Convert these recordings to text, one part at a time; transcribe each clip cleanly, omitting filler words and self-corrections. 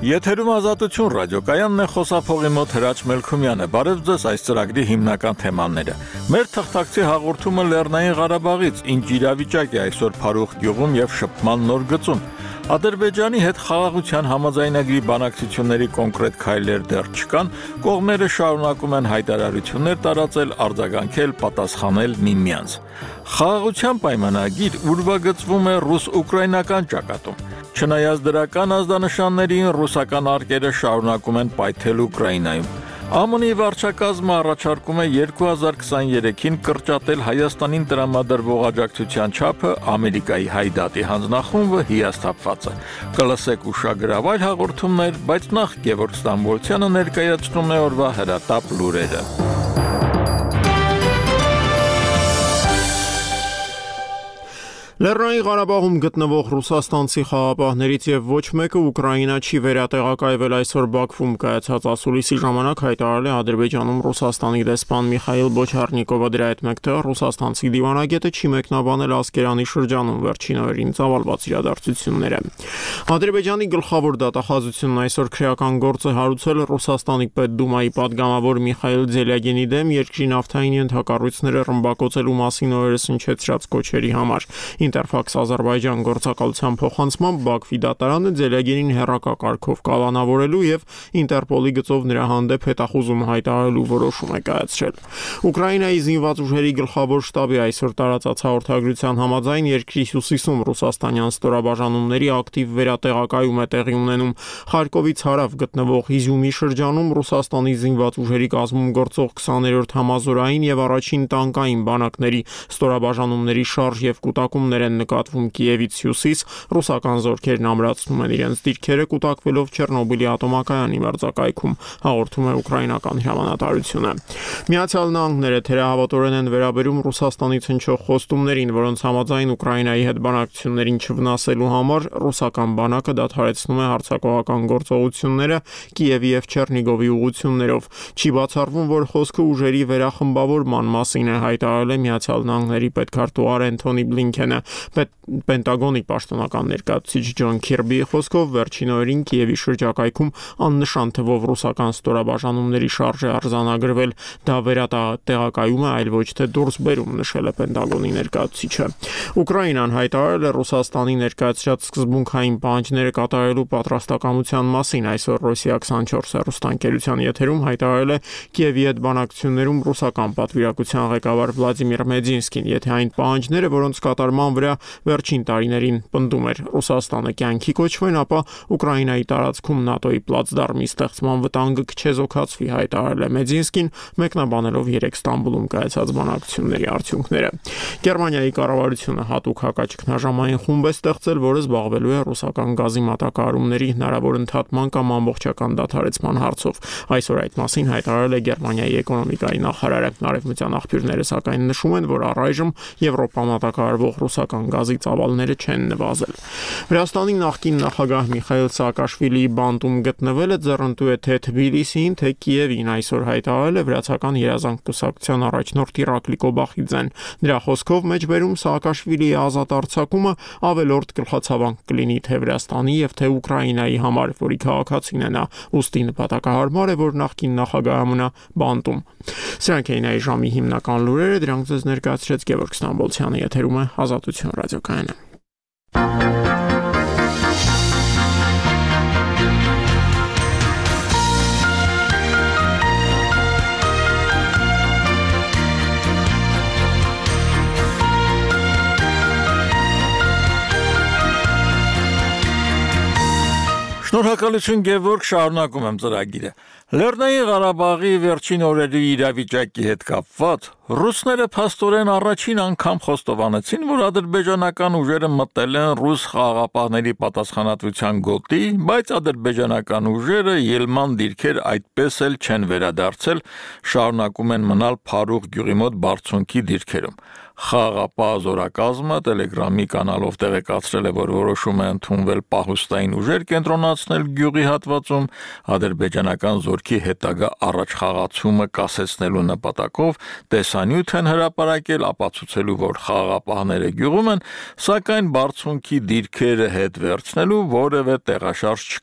Եթերում ազատություն ռադիոկայանն է, խոսափողի մոտ Հրաչ Մելքումյանը։ Բարև ձեզ, այս ծրագրի հիմնական թեմաները։ Մեր թղթակցի հաղորդումը Լեռնային Ղարաբաղից, ինչ իրավիճակ է այսօր Փարուխ գյուղում եւ շփման նոր գծում։ Ադրբեջանի հետ խաղաղության համաձայնագրի բանակցությունների կոնկրետ քայլեր դեռ չկան, կողմերը շարունակում են հայտարարություններ տարածել, արձագանքել, պատասխանել միմյանց։ Խաղաղության պայմանագիր ուրվագծվում է ռուս-ուկրաինական ճակատում։ Չնայած դրական ազդանշաններին, ռուսական արկերը շարունակում են պայթել Ուկրաինայում։ ԱՄՆ-ի վարչակազմը առաջարկում է 2023-ին կրճատել Հայաստանին տրամադրվող աջակցության չափը, Ամերիկայի հայդատի հանձնախումբը հիասթափված է։ Կլսեք ուշագրավ այլ հաղորդումներ, բայց նախ Գևորգ Ստամբոլցյանը ներկայացնում է օրվա հրատապ լուրերը։ Լեռնային Ղարաբաղում գտնվող ռուսաստանցի խաղապահներից եւ ոչ մեկը Ուկրաինա չի վերատեղակայվել այսօր Բաքվում կայացած ասուլիսի ժամանակ հայտարարել է Ադրբեջանում Ռուսաստանի դեսպան Միխայիլ Բոչարնիկովը դրա հետ մեկտեղ ռուսաստանցի դիվանագետը չի մեկնաբանել Ասկերանի շրջանում վերջին օրերին ծավալված իրադարձությունները։ Ադրբեջանի գլխավոր դատախազությունն այսօր քրեական գործ է հարուցել Ռուսաստանի Պետդումայի падգամավոր Միխայիլ Ձելյագինի դեմ երկրի նավթային ենթակառույցները ռմբակոծելու մասին օրերս հնչեցրած կոչերի համար։ Interfax Azerbaycan գործակալության փոխանցմամբ Բաքվի դատարանը Ձելյագինին հեռակակարգով կալանավորելու եւ Ինտերպոլի գծով նրա հանդեպ հետախուզում հայտարարելու որոշում է կայացրել։ Ուկրաինայի զինված ուժերի գլխավոր շտաբի այսօր տարածած հաղորդագրության համաձայն երկրի հյուսիսում ռուսաստանյան ստորաբաժանումների ակտիվ վերատեղակայում է տեղի ունենում։ Խարկովից հարավ գտնվող Իզյումի շրջանում Ռուսաստանի զինված ուժերի կազմում գործող 20-րդ համազորային եւ առաջին տանկային բանակների ստորաբաժանումների շարժ եւ կուտակումներ են նկատվում Կիևից հյուսիս, ռուսական զորքերն ամրացնում են իրենց դիրքերը կուտակվելով Չեռնոբիլի ատոմակայանի մերձակայքում, հաղորդում է ուկրաինական հրամանատարությունը։ Միացյալ Նահանգները թերահավատորեն են վերաբերում Ռուսաստանից հնչող խոստումներին, որոնց համաձայն Ուկրաինայի հետ բանակցություններին չվնասելու համար ռուսական բանակը դադարեցնում է հարձակողական գործողությունները Կիևի եւ Չեռնիգովի ուղղություններով։ Չի բացառվում, որ խոսքը ուժերի վերախմբավորման մասին է հայտարարել է Միացյալ Նահանգների պետքարտուղար Էնթոնի Բլինքենը։ Պենտագոնի պաշտոնական ներկայացուցիչ Ջոն Քիրբիի խոսքով վերջին օրերին Կիևի շրջակայքում աննշան թվով ռուսական ստորաբաժանումների շարժ է արձանագրվել։ Դա վերատեղակայում է, այլ ոչ թե դուրսբերում, նշել է Պենտագոնի ներկայացուցիչը։ Ուկրաինան հայտարարել է Ռուսաստանի ներկայացրած սկզբունքային պահանջները կատարելու պատրաստակամության մասին։ Այսօր Ռոսիա 24 հեռուստաընկերության եթերում հայտարարել է Կիևի հետ բանակցություններում ռուսական պատվիրակության ղեկավար Վլադիմիր Մեդինսկին, եթե այն պահանջները, որոնց կատարման վրա վերջին տարիներին պնդում էր Ռուսաստանը կյանքի կոչվեն, ապա Ուկրաինայի տարածքում ՆԱՏՕ-ի պլացդարմի ստեղծման վտանգը կչեզոքացվի, հայտարարել է Մեդինսկին, մեկնաբանելով 3 Ստամբուլում կայացած բանակցությունների արդյունքները։ Գերմանիայի կառավարությունը հատուկ հակաճգնաժամային խումբ է ստեղծել, որը զբաղվելու է ռուսական գազի մատակարարումների հնարավոր ընդհատման կամ ամբողջական դադարեցման հարցով։ Այսօր այդ մասին հայտարարել է Գերմանիայի էկոնոմիկայի նախարարը։ Արևմտյան աղբյուրները սակայն նշում են, որ առայժմ Եվրոպա մատակարարվող ռուսական գազի ծավալները չեն նվազել։ Վրաստանի նախկին նախագահ Միխայիլ Սաակաշվիլիի բանտում գտնվելը ձեռնտու է թե Թբիլիսիին, թե Կիևին, այսօր հայտարարել է վրացական երազանք կուսակցության առաջնորդ Իրակլի Կոբախիձեն։ Նրա խոսքով մեջբերում Սաակաշվիլիի ազատ արձակումը ավելորդ գլխացավանք կլինի թե Վրաստանի եւ թե Ուկրաինայի համար, որի քաղաքացին է նա, ուստի նպատակահարմար է, որ նախկին նախագահը մնա բանտում։ Սրանք էին այս ժամի հիմնական լուրերը, դրանք ձեզ ներկայացրեց Գևորգ Ստամբոլցյանը, եթերում է Ազատություն ռադիոկայանը։ Շնորհակալություն Գևորգ, շարունակում եմ ծրագիրը։ Լեռնային Ղարաբաղի վերջին օրերի իրավիճակի հետ կապված ռուսները փաստորեն առաջին անգամ խոստովանեցին, որ ադրբեջանական ուժերը մտել են ռուս խաղաղապահների պատասխանատվության գոտի, բայց ադրբեջանական ուժերը ելման դիրքեր այդպես էլ չեն վերադարձել, շարունակում են մնալ Փարուխ գյուղի մոտ բարձունքի դիրքերում։ Խաղաղապահ զորակազմը Telegram-ի կանալով տեղեկացրել է, որ որոշում է ընդունվել պահուստային ուժեր կենտրոնացնել գյուղի հատվածում, ադրբեջանական զորքի հետագա առաջխաղացումը կասեցնելու նպատակով տեսանյութ են հրապարակել, ապացուցելու, որ խաղաղապահները գյուղում են, սակայն բարձունքի դիրքերը հետ վերցնելու որևէ տեղաշարժ չկա։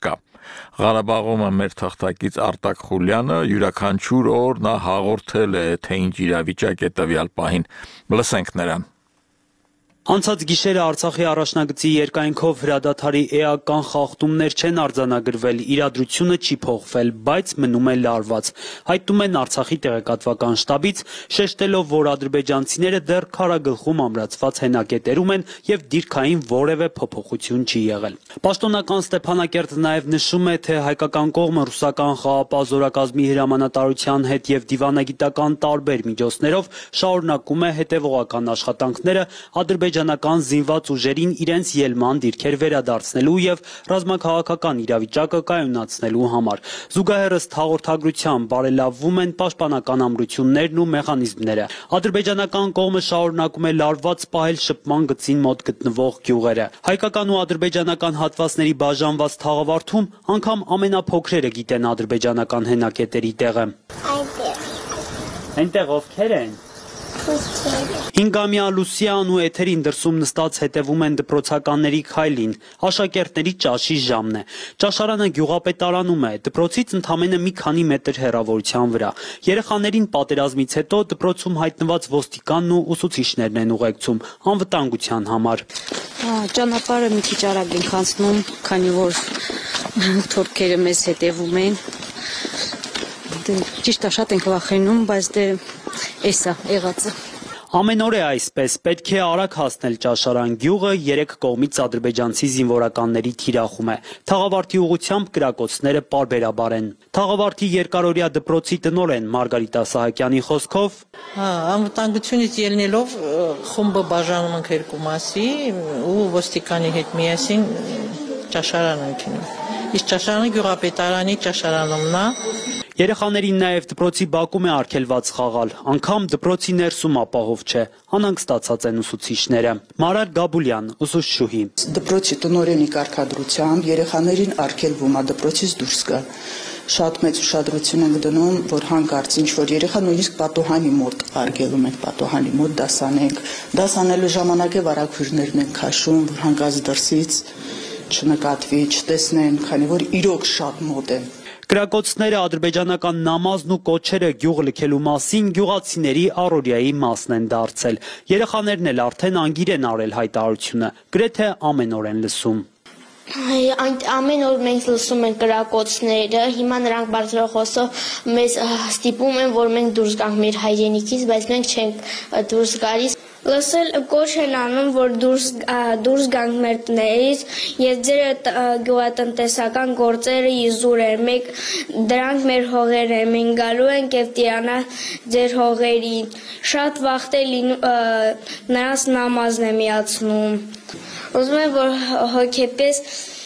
Ղարաբաղում մեր թղթակից Արտակ Խուլյանը յուրաքանչյուր օր նա հաղորդել է, թե ինչ իրավիճակ է տվյալ պահին։ Լսենք նրան։ Անցած գիշերը Արցախի առաջնագծի երկայնքով հրադադարի էական խախտումներ չեն արձանագրվել, իրադրությունը չի փոխվել, բայց մնում է լարված։ Հայտնում են Արցախի տեղեկատվական շտաբից, շեշտելով, որ ադրբեջանցիները դեռ քարագլխում ամրացված հենակետերում են եւ դիրքային որևէ փոփոխություն չի եղել։ Պաշտոնական Ստեփանակերտը նաեւ նշում է, թե հայկական կողմը ռուսական խաղապահ զորակազմի հրամանատարության հետ եւ դիվանագիտական տարբեր միջոցներով շարունակում է հետեւողական աշխատանքները ադրբեջանական զինված ուժերին իրենց ելման դիրքեր վերադարձնելու եւ ռազմաքաղաքական իրավիճակը կայունացնելու համար։ Զուգահեռ հաղորդագրությամբ բարելավվում են պաշտպանական ամրություններն ու մեխանիզմները։ Ադրբեջանական կողմը շարունակում է լարված պահել շփման գծին մոտ գտնվող գյուղերը։ Հայկական ու ադրբեջանական հատվածների բաժանված թաղավարթում անգամ ամենափոքրերը գիտեն ադրբեջանական հենակետերի տեղը։ Այնտեղ ովքեր են։ 5-ամյա Լուսիան ու Էթերին դրսում նստած հետևում են դպրոցականների քայլին, աշակերտների ճաշի ժամն է։ Ճաշարանը գյուղապետարանում է, դպրոցից ընդամենը մի քանի մետր հեռավորության վրա։ Երեխաներին պատերազմից հետո դպրոցում հայտնված ոստիկանն ու ուսուցիչներն են ուղեկցում անվտանգության համար։ Ճանապարհը մի քիչ արագ ենք անցնում, քանի որ թուրքերը մեզ հետևում են։ Ճիշտ է, շատ ենք վախենում, բայց էսա եղածը։ Ամեն օր է այսպես, պետք է արագ հասնել ճաշարան, գյուղը 3 կողմից ադրբեջանցի զինվորականների թիրախում է։ Թաղավարտի ուղղությամբ կրակոցները պարբերաբար են։ Թաղավարտի երկարօրյա դպրոցի տնօրեն Մարգարիտ Սահակյանի խոսքով. Անվտանգությունից ելնելով խումբը բաժանում ենք երկու մասի ու ոստիկանի հետ միասին ճաշարան ենք ինում։ Իսկ ճաշարանը գյուղապետարանի ճաշարանումն է։ Երեխաներին նաև դպրոցի բակում է արգելված խաղալ, անգամ դպրոցի ներսում ապահով չէ, անհանգստացած են ուսուցիչները։ Մարար Գաբուլյան, ուսուցչուհի։ Դպրոցի տնօրենի կարգադրությամբ երեխաներին արգելվում է դպրոցից դուրս գալ։ Շատ մեծ ուշադրություն ենք դնում, որ հանկարծ ինչ-որ երեխա նույնիսկ պատոհանի մոտ արգելում ենք, պատոհանի մոտ դասանենք։ Դասանելու ժամանակ է վարագույրներն են քաշում, որ հանկարծ դրսից չնկատվի, չտեսնեն, քանի որ իրոք շատ մոտ են։ Կրակոցները, ադրբեջանական նամազն ու կոչերը գյուղ լքելու մասին գյուղացիների առօրյայի մասն են դարձել։ Երեխաներն էլ արդեն անգիր են արել հայտարարությունը, գրեթե ամեն օր են լսում։ Ամեն օր մենք լսում ենք կրակոցները, հիմա նրանք բարձրախոսով մեզ ստիպում են, որ մենք դուրս գանք մեր հայրենիքից, բայց մենք չենք դուրս գալիս։ Լսել կոչ են անում, որ դուրս գանք մեր տներից եւ ձեր գյուղատնտեսական գործերը իզուր են, մենք դրանք մեր հողեր են, մենք գալու ենք եւ տիրանա ձեր հողերին։ Շատ վախտ է նրանց նամազն է միացնում։ Ուզում եմ, որ հոգեպես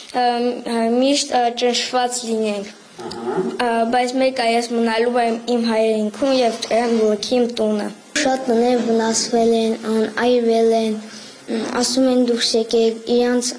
միշտ ճնշված լինենք, բայց մեկ այս մնալու եմ իմ հայրենիքում եւ իմ տունը։ Շատ տներ վնասվել են, այրվել են, ասում են դուրս եկեք, իրանց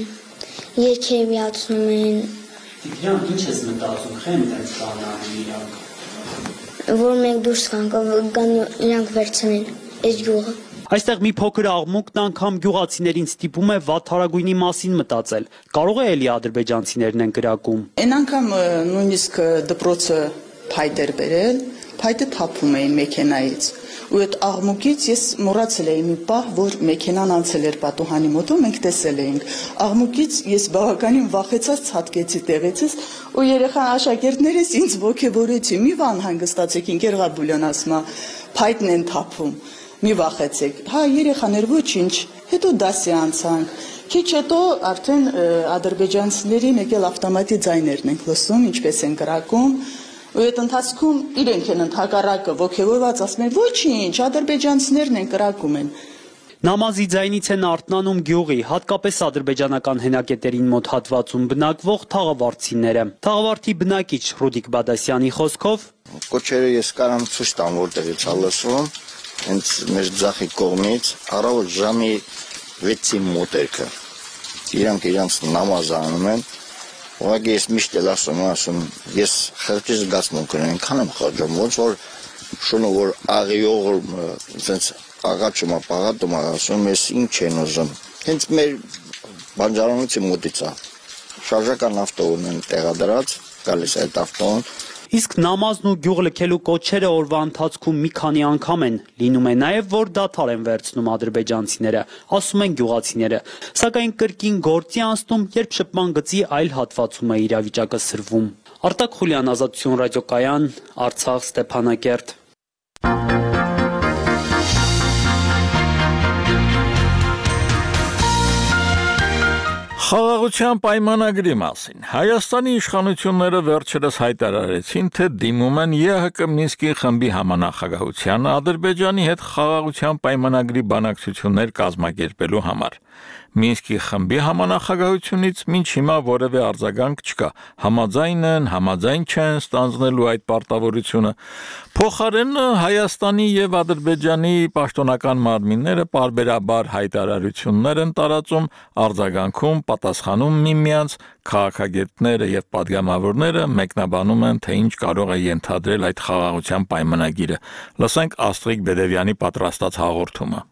երգեր միացնում են։ Իրանք ինչ ես մտածում, խեն տենց կանան իրանք։ Որ մենք դուրս գան իրանք վերցնեն այս գյուղը։ Այստեղ մի փոքր աղմուկն անգամ գյուղացիներին ստիպում է վատթարագույնի մասին մտածել։ Կարող է էլի ադրբեջանցիներն են կրակում։ Այն անգամ նույնիսկ դպրոցը փայտ էր բերել, փայտը թափում էին մեքենայից։ Ու այդ աղմուկից ես մոռացել էի մի պահ, որ մեքենան անցել էր պատուհանի մոտով, մենք տեսել էինք։ Աղմուկից ես բավականին վախեցած ցատկեցի տեղեցից, ու երեխան աշակերտներս ինձ ոգևորեցի՝ մի բան հանգստացեք, ինքեր Գաբուլյան ասում է, փայտն են թափում։ Մի վախեցեք։ Հա, երեխաներ, ոչինչ։ Հետո դասի անցանք։ Քիչ հետո արդեն ադրբեջանցիների մեկ էլ ավտոմատի ձայներն ենք լսում, ինչպես են կրակում։ Ու այդ ընթացքում իրենք են ընդհակառակը ոգևորված ասում են, ոչինչ, ադրբեջանցիներն են կրակում են։ Նամազի ձայնից են արթնանում գյուղի, հատկապես ադրբեջանական հենակետերին մոտ հատվածում բնակվող թաղավարտցիները։ Թաղավարտի բնակիչ Ռուդիկ Բադասյանի խոսքով. Կոչերը ես կարամ ցույց տամ, որտեղից է լսվում, հենց մեր ձախի կողմից, առավոտ ժամի 6-ի մոտերքը։ Իրանք իրանց նամազը անում են։ Ուղղակի ես միշտ էլ ասում, ես խղճի զգացմունք ունեմ, այնքան եմ խղճում, ոնց որ շունը որ աղիող sense աղաչում է, պաղատում է, ասում ես ինչ են ուզում։ Հենց մեր բանջարանոցի մոտից է։ շարժական ավտոն են տեղադրած, գալիս այդ ավտոն։ Իսկ նամազն ու գյուղ լքելու կոչերը օրվա ընթացքում մի քանի անգամ են, լինում է նաև, որ դադար են վերցնում ադրբեջանցիները, ասում են գյուղացիները, սակայն կրկին գործի անցնում, երբ շփման գծի այլ հատվածում է իրավիճակը սրվում։ Արտակ Խուլյան, Ազատություն ռադիոկայան, Արցախ, Ստեփանակերտ։ Խաղաղության պայմանագրի մասին Հայաստանի իշխանությունները վերջերս հայտարարեցին, թե դիմում են ԵՀԿ Մինսկի խմբի համանախագահությանը Ադրբեջանի հետ խաղաղության պայմանագրի բանակցություններ կազմակերպելու համար։ Մինսկի խմբի համանախագահությունից մինչ հիմա որևէ արձագանք չկա, համաձայն են, համաձայն չեն ստանձնելու այդ պարտավորությունը։ Փոխարեն Հայաստանի եւ Ադրբեջանի պաշտոնական մարմինները պարբերաբար հայտարարություններ են տարածում, արձագանքում, պատասխանում միմյանց, քաղաքագետները եւ պատգամավորները մեկնաբանում են, թե ինչ կարող է ենթադրել այդ խաղաղության պայմանագիրը։ Լսենք Աստրիկ Բեդևյանի պատրաստած հաղորդումը։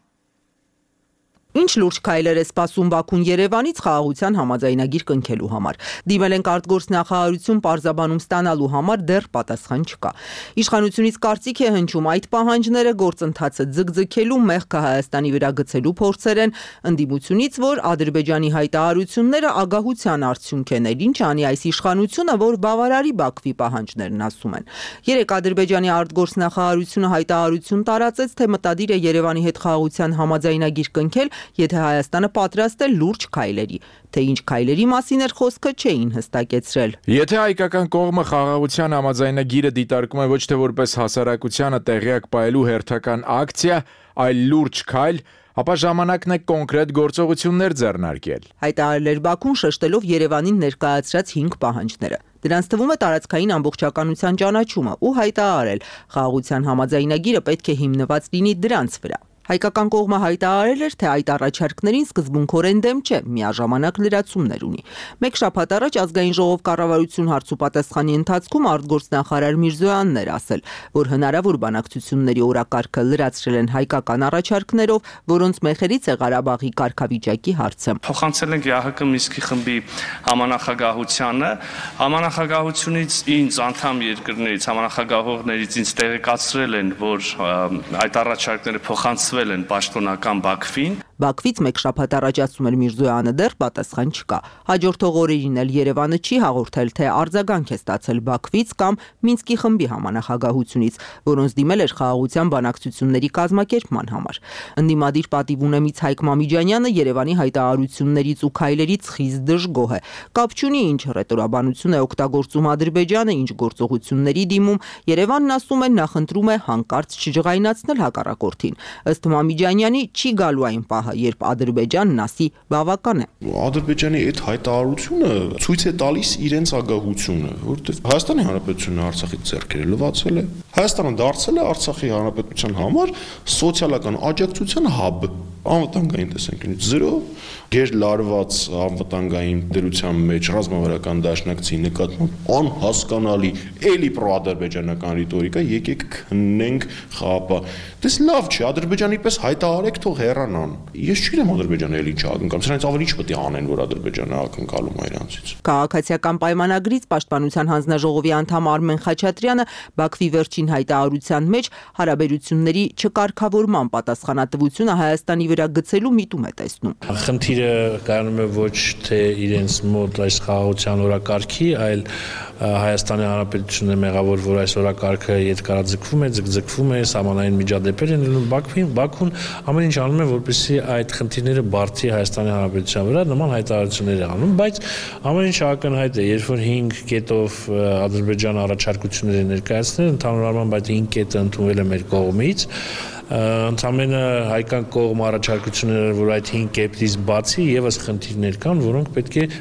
Ինչ լուրջ քայլեր է սպասում Բաքուն Երևանից խաղաղության համաձայնագիր կնքելու համար։ Դիմել են արտգործնախարարություն պարզաբանում ստանալու համար դեռ պատասխան չկա։ Իշխանությունից կարծիք է հնչում այդ պահանջները գործընթացը ձգձգելու մեղքը Հայաստանի վրա գցելու փորձեր են, ընդդիմությունից, որ Ադրբեջանի հայտարարությունները ագահության արդյունք են, ինչ անի այս իշխանությունը, որ բավարարի Բաքվի պահանջներն ասում են։ Երեք Ադրբեջանի արտգործնախարարությունը հայտարարություն տարածեց, թե մտադիր է Երևանի հետ խաղաղության համաձայնագիր կնքել, եթե Հայաստանը պատրաստ է լուրջ քայլերի, թե ինչ քայլերի մասին էր խոսքը չէին հստակեցրել։ Եթե հայկական կողմը խաղաղության համաձայնագիրը դիտարկում է ոչ թե որպես հասարակությանը տեղյակ պահելու հերթական ակցիա, այլ լուրջ քայլ, ապա ժամանակն է կոնկրետ գործողություններ ձեռնարկել։ Հայտարարել էր Բաքուն շեշտելով Երևանին ներկայացրած 5 պահանջները։ Դրանց թվում է տարածքային ամբողջականության ճանաչումը ու հայտարարել խաղաղության համաձայնագիրը պետք է հիմնված լինի դրանց վրա։ Հայկական կողմը հայտարարել էր, թե այդ առաջարկներին սկզբունքորեն դեմ չէ, միաժամանակ լրացումներ ունի։ Մեկ շաբաթ առաջ ազգային ժողով կառավարություն հարցուպատասխանի ընթացքում արտգործնախարար Միրզոյանն էր ասել, որ հնարավոր բանակցությունների օրակարգը լրացրել են հայկական առաջարկներով, որոնց մեխերից է Ղարաբաղի կարգավիճակի հարցը։ Փոխանցել ենք ԵՀԿ Մինսկի խմբի համանախագահությանը, համանախագահությունից ինձ անդամ երկրներից, համանախագահողներից ինձ տեղեկացրել են, որ այդ առաջարկները փոխանցվել են պաշտոնական Բաքվին։ Բաքվից մեկ շաբաթ առաջ ասում էր Միրզոյանը դեռ պատասխան չկա։ Հաջորդող օրերին էլ Երևանը չի հաղորդել, թե արձագանք է ստացել Բաքվից կամ Մինսկի խմբի համանախագահությունից, որոնց դիմել էր խաղաղության բանակցությունների կազմակերպման համար։ Ընդդիմադիր պատիվունեմից Հայկ Մամիջանյանը Երևանի հայտարարություններից ու քայլերից խիստ դժգոհ է։ Կապ չունի ինչ ռետորաբանություն է օգտագործում Ադրբեջանը, ինչ գործողությունների դիմում, Երևանն ասում է նախընտրում է հանկարծ չջղայնացնել հակառակորդին։ Ըստ Մամիջանյանի չի գալու այն պահը, երբ Ադրբեջանն ասի բավական է։ Ադրբեջանի այդ հայտարարությունը ցույց է տալիս իրենց ագահությունը, որովհետև Հայաստանի Հանրապետությունը Արցախից ձեռքերը լվացել է։ Հայաստանը դարձել է Արցախի Հանրապետության համար սոցիալական աջակցության հաբ։ Անվտանգային տեսանկյունից 0, գերլարված անվտանգային դրության մեջ ռազմավարական դաշնակցի նկատմամբ անհասկանալի էլի պրոադրբեջանական ռիտորիկա, եկեք քննենք խաղապահ։ Դες լավ չի, Ադրբեջանի պես հայտարարեք, թող հեռանան։ Ես չգիտեմ Ադրբեջանը էլի չի ակնկալում, սրանից ավելի ինչ պետք է անեն, որ Ադրբեջանը ակնկալում է իրանցից։ Քաղաքացիական պայմանագրից Պաշտպանության հանձնաժողովի անդամ Արմեն Խաչատրյանը Բաքվի վերջին հայտարարության մեջ հարաբերությունների չկարգավորման պատասխանատվությունը Հայաստանի վրա գցելու միտում է տեսնում։ Խնդիրը կայանում է ոչ թե իրենց մոտ այս խաղաղության օրակարգի, այլ Հայաստանի Հանրապետությունը մեղավոր, որ այս օրակարգը ետկարաձգվում է, ձգձգվում է, սահմանային միջադեպեր են լինում Բաքուն ամեն ինչ անում է, որպեսզի այդ խնդիրները բարդի Հայաստանի Հանրապետության վրա, նման հայտարարություններ է անում, բայց ամեն ինչ ակնհայտ է, երբ որ 5 կետով Ադրբեջանը առաջարկություններ է ներկայացնել, ընդհանուր առմամբ այդ 5 կետը ընդունվել է մեր կողմից, ընդամենը հայկական կողմ առաջարկությունները, որ այդ 5 կետից բացի եւս խնդիրներ կան, որոնք պետք է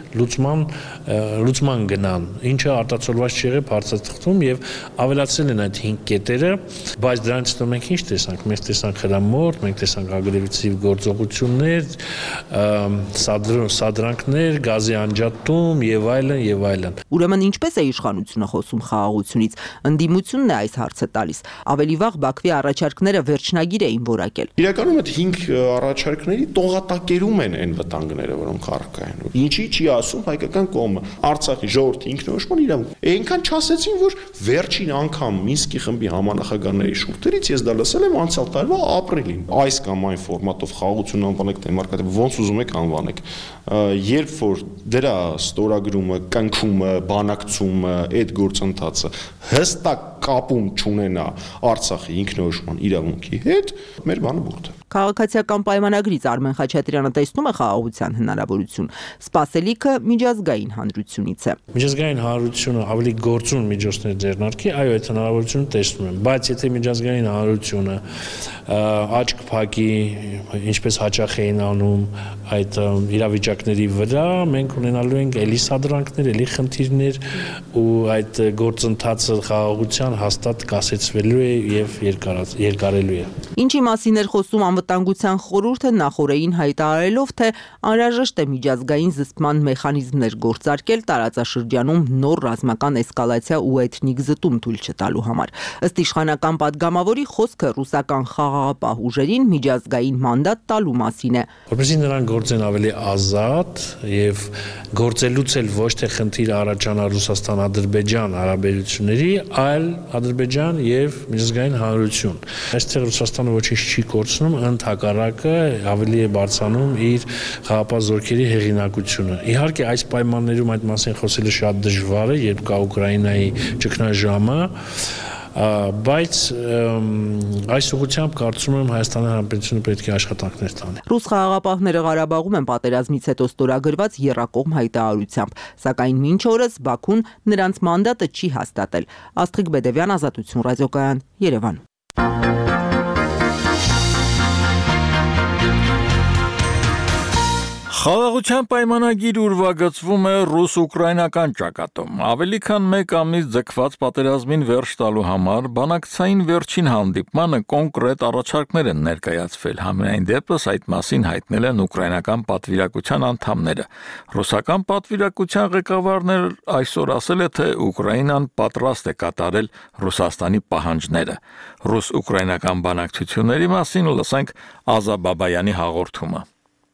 լուծման գնան, ինչը արտացոլված չի եղել հարցաթղթում եւ ավելացրել են այդ 5 կետերը, բայց դրանից հետո մենք ինչ տեսանք, մենք տեսանք հրամորդ, մենք տեսանք ագրեսիվ գործողություններ, սադրանքներ, գազի անջատում եւ այլն եւ այլն։ Ուրեմն ինչպես է իշխանությունը խոսում խաղաղությունից, ընդդիմությունն է այս հարցը տալիս։ Ավելի վաղ Բաքվի առաջարկները վերջ առաջնագիր էին որակել։ Իրականում այդ 5 առաջարկների տողատակերում են այն վտանգները, որոնք առկա են։ Ինչի չի ասում հայկական կողմը Արցախի ժողովրդի ինքնորոշման իրավունք։ Այնքան չասեցին, որ վերջին անգամ Մինսկի խմբի համանախագահների շուրթերից ես դա լսել եմ անցյալ տարվա ապրիլին։ Այս կամ այն ֆորմատով խաղաղություն անվանեք, դեմոկրատիա, ոնց ուզում եք անվանեք։ Երբ որ դրա ստորագրումը, կնքումը, բանակցումը, այդ գործընթացը հստակ կապում չունենա Արցախի ինքնորոշման իրավունքի հետ, մեր բանը բուրդ է։ Քաղաքացիական պայմանագրից Արմեն Խաչատրյանը տեսնում է խաղաղության հնարավորություն։ Սպասելիքը միջազգային հանրությունից է։ Միջազգային հանրությունը ավելի գործուն միջոցներ ձեռնարկի, այո, այդ հնարավորությունը տեսնում եմ, բայց եթե միջազգային հանրությունը աչք փակի, ինչպես հաճախ էին անում այդ իրավիճակների վրա, մենք ունենալու ենք էլի սադրանքներ, էլի խնդիրներ ու այդ գործընթացը խաղաղության հաստատ կասեցվելու է եւ երկարելու է։ Ինչի մասին էր խոսում Անվտանգության խորհուրդը նախորդին հայտարարելով, թե անհրաժեշտ է միջազգային զսպման մեխանիզմներ գործարկել տարածաշրջանում նոր ռազմական էսկալացիա ու էթնիկ զտում թույլ չտալու համար։ Ըստ իշխանական падգամավորի խոսքը ռուսական խաղաղապահ ուժերին միջազգային մանդատ տալու մասին է։ Որպեսզի նրանք գործեն ավելի ազատ եւ գործելուց էլ ոչ թե խնդիր առաջանա Ռուսաստան-Ադրբեջան հարաբերությունների, այլ Ադրբեջան եւ միջազգային հանրություն։ Այստեղ Ռուսաստանը ոչինչ չի կորցնում, ընդհակառակը ավելի է բարձրանում իր խաղաղապահ զորքերի հեղինակությունը։ Իհարկե այս պայմաններում այդ մասին խոսելը շատ դժվար է, երբ կա Ուկրաինայի ճգնաժամը, բայց այս ուղղությամբ կարծում եմ Հայաստանի Հանրապետությունը պետք է աշխատանքներ տանի։ Ռուս խաղաղապահները Ղարաբաղում են պատերազմից հետո ստորագրված եռակողմ հայտարարությամբ, սակայն մինչ օրս Բաքուն նրանց մանդատը չի հաստատել։ Աստղիկ Բեդևյան, Ազատություն ռադիոկայան, Երևան։ Խաղաղության պայմանագիր ուրվագծվում է ռուս-ուկրաինական ճակատում։ Ավելի քան 1 ամիս ձգված պատերազմին վերջ տալու համար բանակցային վերջին հանդիպմանը կոնկրետ առաջարկներ են ներկայացվել։ Համենայն դեպս այդ մասին հայտնել են ուկրաինական պատվիրակության անդամները։ Ռուսական պատվիրակության ղեկավարն այսօր ասել է, թե Ուկրաինան պատրաստ է կատարել Ռուսաստանի պահանջները։ Ռուս-ուկրաինական բանակցությունների մասին լսենք Ազա Բաբայանի հաղորդումը։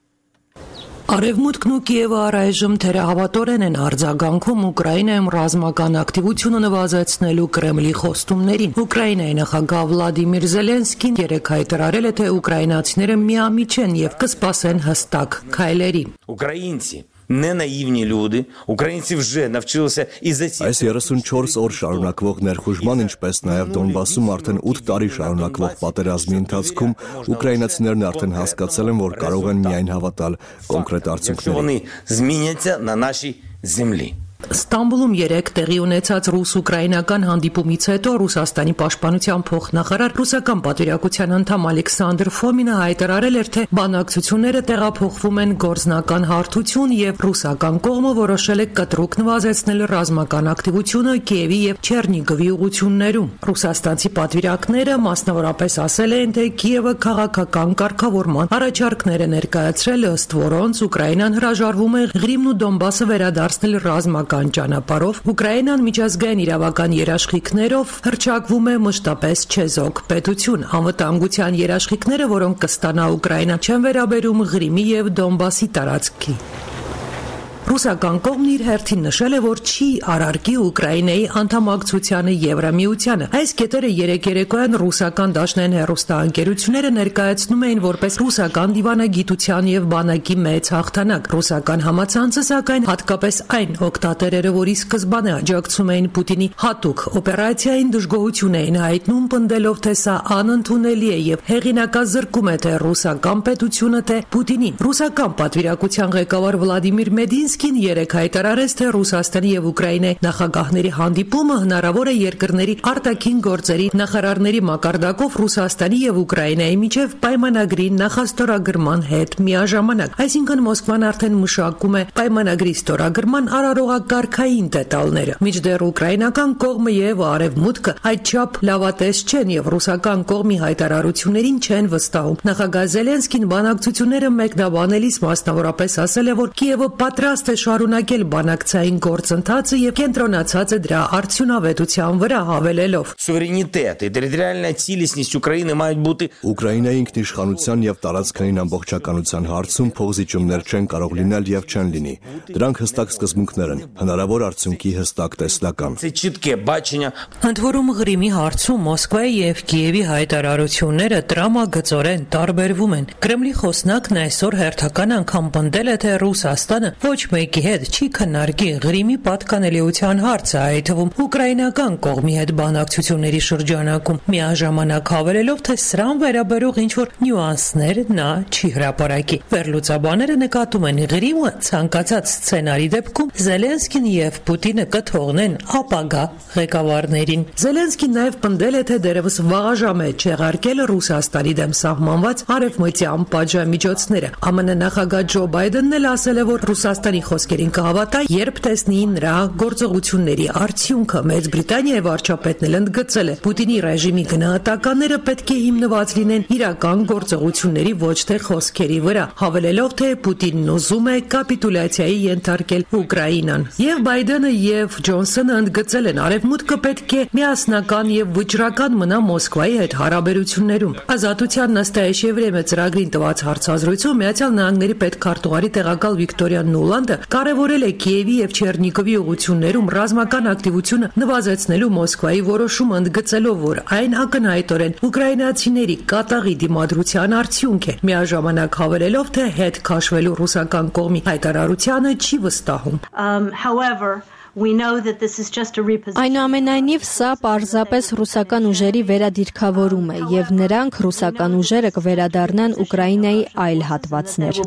Արևմուտքն ու Կիևը առայժմ թերահավատորեն են արձագանքում Ուկրաինայում ռազմական ակտիվությունը նվազեցնելու Կրեմլի խոստումներին։ Ուկրաինայի նախագահ Վլադիմիր Զելենսկին երեկ հայտարարել է, թե ուկրաինացիները միամիջ են եւ կսպասեն հստակ քայլերի։ Ուկրաինցի не наивні люди, українці вже навчилися і за ці... Այս 34 օր շարունակվող ներխուժման, ինչպես նաև Դոնբասում արդեն 8 տարի շարունակվող պատերազմի ընթացքում ուկրաինացիներն արդեն հասկացել են, որ կարող են միայն հավատալ կոնկրետ արդյունքներին։ Вони зміняться на нашій землі. Ստամբուլում երեկ տեղի ունեցած ռուս-ուկրաինական հանդիպումից հետո Ռուսաստանի պաշտպանության փոխնախարար ռուսական պատվիրակության անդամ Ալեքսանդր Ֆոմինը հայտարարել էր, թե բանակցությունները տեղափոխվում են գործնական հարթություն եւ ռուսական կողմը որոշել է կտրուկ նվազեցնել ռազմական ակտիվությունը Կիևի եւ Չեռնիգովի ուղություններում։ Ռուսաստանցի պատվիրակները մասնավորապես ասել են, թե Կիևը քաղաքական կարգավորման առաջարկներ է ներկայացրել, ըստ որոնց Ուկրաինան հրաժարվում է Ղրիմն ու Դոնբասը վերադարձնել ռազմական ճանապարհով, Ուկրաինան միջազգային իրավական երաշխիքներով հռչակվում է մշտապես չեզոք պետություն։ Անվտանգության երաշխիքները, որոնք կստանա Ուկրաինա, չեն վերաբերում Ղրիմի եւ Դոնբասի տարածքի։ Ռուսական կողմն իր հերթին նշել է, որ չի արարկի Ուկրաինայի անդամակցությանը Եվրամիությանը։ Այս կետերը երեկ երեկոյան ռուսական դաշնային հեռուստաընկերությունները ներկայացնում էին որպես ռուսական դիվանագիտության եւ բանակի մեծ հաղթանակ։ Ռուսական համացանցը, սակայն հատկապես այն օկտատերերը, որի սկզբանե աջակցում էին Պուտինի հատուկ օպերացիային, դժգոհություն էին հայտնում, պնդելով, թե սա անընդունելի է եւ հեղինակազրկում է թե ռուսական պետությունը, թե Պուտինին։ Ռուսական պատվիրակության ղեկավար Վլադիմիր Մեդինսկին երեկ հայտարարեց, թե Ռուսաստանի եւ Ուկրաինայի նախագահների հանդիպումը հնարավոր է երկրների արտաքին գործերի նախարարների մակարդակով Ռուսաստանի եւ Ուկրաինայի միջև պայմանագրի նախաստորագրման հետ միաժամանակ։ Այսինքն Մոսկվան արդեն մշակում է պայմանագրի ստորագրման արարողակարգային դետալները։ Մինչդեռ ուկրաինական կողմը եւ արևմուտքը այդչափ լավատես չեն եւ ռուսական կողմի հայտարարություններին չեն վստահում։ Նախագահ Զելենսկին բանակցությունները մեկնաբանելիս մասնավորապես ասել է, որ Կիևը պատրաստ պատրաստ է շարունակել բանակցային գործընթացը եւ կենտրոնացած է դրա արդյունավետության վրա, հավելելով. Суверенітет і територіальна цілісність України мають бути Ուկրաինայի ինքնիշխանության եւ տարածքային ամբողջականության հարցում փոխզիջումներ չեն կարող լինել եւ չեն լինի։ Դրանք հստակ սկզբունքներ են, հնարավոր արդյունքի հստակ տեսլական։ це чітке бачення. Ընդ որում Ղրիմի հարցում Մոսկվայի եւ Կիևի հայտարարությունները տրամագծորեն տարբերվում են։ Կրեմլի խոսնակն այսօր հերթական անգամ պնդել է, թե Ռուսաստանը ոչ մեկի հետ չի քննարկի Ղրիմի պատկանելիության հարցը, այդ թվում ուկրաինական կողմի հետ բանակցությունների շրջանակում, միաժամանակ հավելելով, թե սրան վերաբերող ինչ-որ նյուանսներ նա չի հրապարակի։ Վերլուծաբանները նկատում են Ղրիմը ցանկացած սցենարի դեպքում Զելենսկին եւ Պուտինը կթողնեն ապագա ղեկավարներին։ Զելենսկին նաեւ պնդել է, թե դերևս վաղաժամ է չեղարկել Ռուսաստանի դեմ սահմանված արևմտյան պատժամիջոցները։ ԱՄՆ նախագահ Ջո Բայդենն էլ ասել է, որ Ռուսաստանի խոսքերին կհավատա, երբ տեսնի նրա գործողությունների արդյունքը։ Մեծ Բրիտանիայի վարչապետն էլ ընդգծել է, Պուտինի ռեժիմի գնահատականները պետք է հիմնված լինեն իրական գործողությունների, ոչ թե խոսքերի վրա, հավելելով, թե Պուտինն ուզում է կապիտուլյացիայի ենթարկել Ուկրաինան։ Եվ Բայդենը եւ Ջոնսոնը ընդգծել են, արևմուտքը պետք է միասնական եւ վճռական մնա Մոսկվայի հետ հարաբերություններում։ Ազատության նստայեշ Եվրեմը ծրագրին տված հարցազրույցում Միացյալ Նահանգների պետքարտուղարի տեղակալ Վիկտորիա Նուլանդը կարևորել է Կիևի եւ Չեռնիգովի ուղղություններում ռազմական ակտիվությունը նվազեցնելու Մոսկվայի որոշումը, ընդգծելով, որ այն ակնհայտորեն ուկրաինացիների կատաղի դիմադրության արդյունք է, միաժամանակ հավելելով, թե հետ քաշվելու ռուսական կողմի հայտարարությանը չի վստահում։ Այնուամենայնիվ սա պարզապես ռուսական ուժերի վերադիրքավորում է եւ նրանք ռուսական ուժերը կվերադառնան Ուկրաինայի այլ հատվածներ։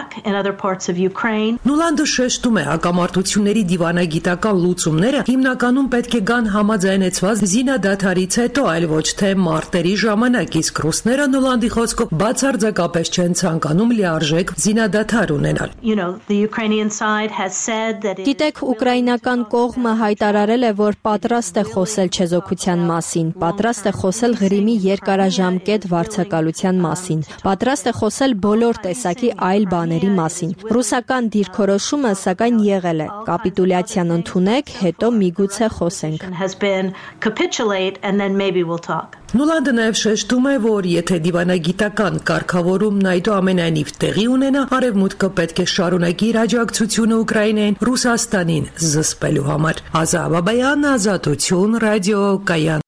Նուլանդը շեշտում է, հակամարտությունների դիվանագիտական լուծումները հիմնականում պետք է գան համաձայնեցված զինադադարից հետո, այլ ոչ թե մարտերի ժամանակ, իսկ ռուսները Նուլանդի խոսքով բացարձակապես չեն ցանկանում լիարժեք զինադադար ունենալ։ Գիտեք, ուկրաինական կողմը հայտարարել է, որ պատրաստ է խոսել չեզոքության մասին, պատրաստ է խոսել Ղրիմի երկարաժամկետ վարձակալության մասին, պատրաստ է խոսել բոլոր տեսակի այլ բաների մասին։ Ռուսական դիրքորոշումը սակայն եղել է. կապիտուլյացիան ընդունեք, հետո միգուցե խոսենք։ Նուլանդը նաև շեշտում է, որ եթե դիվանագիտական կարգավորումն այդուամենայնիվ տեղի ունենա, Արևմուտքը պետք է շարունակի իր աջակցությունը Ուկրաինային Ռուսաստանին զսպելու համար։ Ազա Բաբայան, Ազատություն, ռադիո Կայան։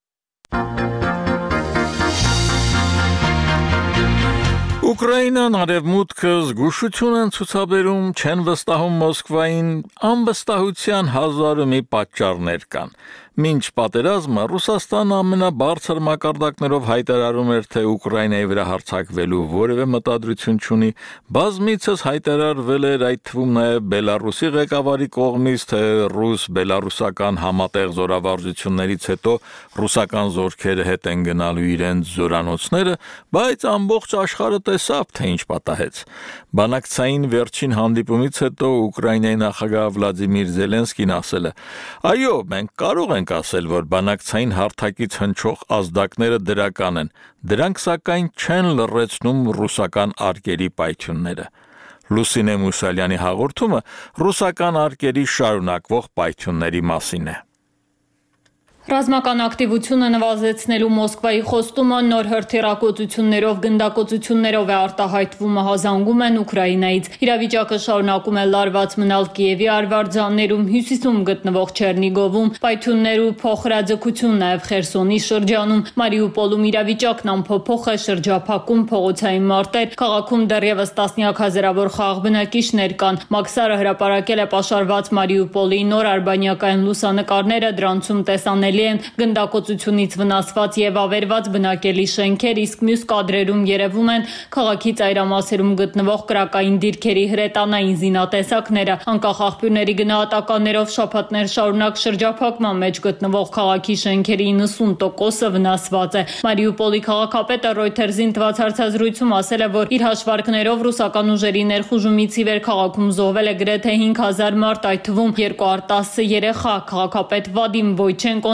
Ուկրաինան արևմուտքը զգուշություն են ցուցաբերում, չեն վստահում Մոսկվային, անվստահության հազար ու մի պատճառներ կան։ Մինչ պատերազմը Ռուսաստանը ամենաբարձր մակարդակներով հայտարարում էր, թե Ուկրաինայի վրա հարձակվելու որևէ մտադրություն չունի, բազմիցս հայտարարվել էր այդ թվում նաև Բելարուսի ղեկավարի կողմից, թե ռուս-բելարուսական համատեղ զորավարժություններից հետո ռուսական զորքերը հետ են գնալու իրենց զորանոցները, բայց ամբողջ աշխարհը տեսավ, թե ինչ պատահեց։ Բանակցային վերջին հանդիպումից հետո Ուկրաինայի նախագահ Վլադիմիր Զելենսկին ասել է. «Այո, մենք կարող ենք ասել, որ բանակցային հարթակից հնչող ազդակները դրական են, դրանք սակայն չեն լռեցնում ռուսական արկերի պայթյունները»։ Լուսինե Մուսալյանի հաղորդումը ռուսական արկերի շարունակվող պայթյունների մասին է։ Ռազմական ակտիվությունը նվազեցնելու Մոսկվայի խոստումը նոր հրթիռակոծություններով, գնդակոծություններով է արտահայտվում, հազանգում են Ուկրաինայից։ Իրավիճակը շարունակում է լարված մնալ Կիևի արվարձաններում, հյուսիսում գտնվող Չեռնիգովում, պայթյուններ ու փոխհրաձգություն նաև Խերսոնի շրջանում, Մարիուպոլում իրավիճակն անփոփոխ է, շրջափակում, փողոցային մարտեր, քաղաքում դեռևս տասնյակ հազարավոր խաղաղ բնակիչներ կան։ Մաքսարը հրապարակել է պաշարված Մարիուպոլի նոր արբանյակային լուսանկարները, դրանցում տեսանելի են գնդակոծությունից վնասված եւ ավերված բնակելի շենքեր, իսկ մյուս կադրերում երևում են քաղաքի ծայրամասերում գտնվող կրակային դիրքերի հրետանային զինատեսակները։ Անկախ աղբյուրների գնահատականներով շաբաթներ շարունակ շրջափակման մեջ գտնվող քաղաքի շենքերի 90%-ը վնասված է։ Մարիուպոլի քաղաքապետը Reuters-ին տված հարցազրույցում ասել է, որ իր հաշվարկներով ռուսական ուժերի ներխուժումից ի վեր քաղաքում զոհվել է գրեթե 5000 մարդ, այդ թվում 210 երեխա։ Քաղաքապետ Վադիմ Վոյչենկոն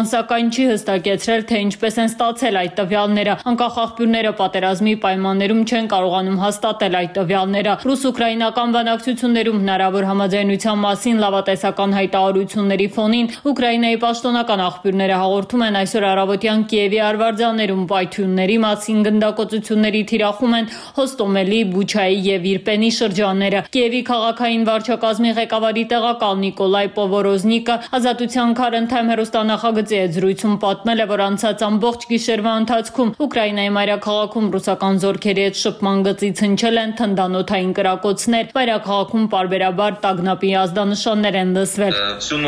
Պետքոն սակայն չի հստակեցրել, թե ինչպես են ստացել այդ տվյալները։ Անկախ աղբյուրները պատերազմի պայմաններում չեն կարողանում հաստատել այդ տվյալները։ Ռուս-ուկրաինական բանակցություններում հնարավոր համաձայնության մասին լավատեսական հայտարարությունների ֆոնին Ուկրաինայի պաշտոնական աղբյուրները հաղորդում են այսօր առավոտյան Կիևի արվարձաններում պայթյունների մասին գնդակոծությունների թիրախում են Հոստոմելի, Բուչայի եւ Իրպենի շրջանները։ Կիևի քաղաքային վարչակազմի ղեկավարի տեղակալ Նիկոլայ Պովորոզնիկը Ազատության քարընթայմ հեռուստանախագծի հետ զրույցում պատմել է, որ անցած ամբողջ գիշերվա ընթացքում Ուկրաինայի մայրաքաղաքում ռուսական զորքերի հետ շփման գծից հնչել են թնդանոթային կրակոցներ, մայրաքաղաքում պարբերաբար տագնապի ազդանշաններ են լսվել։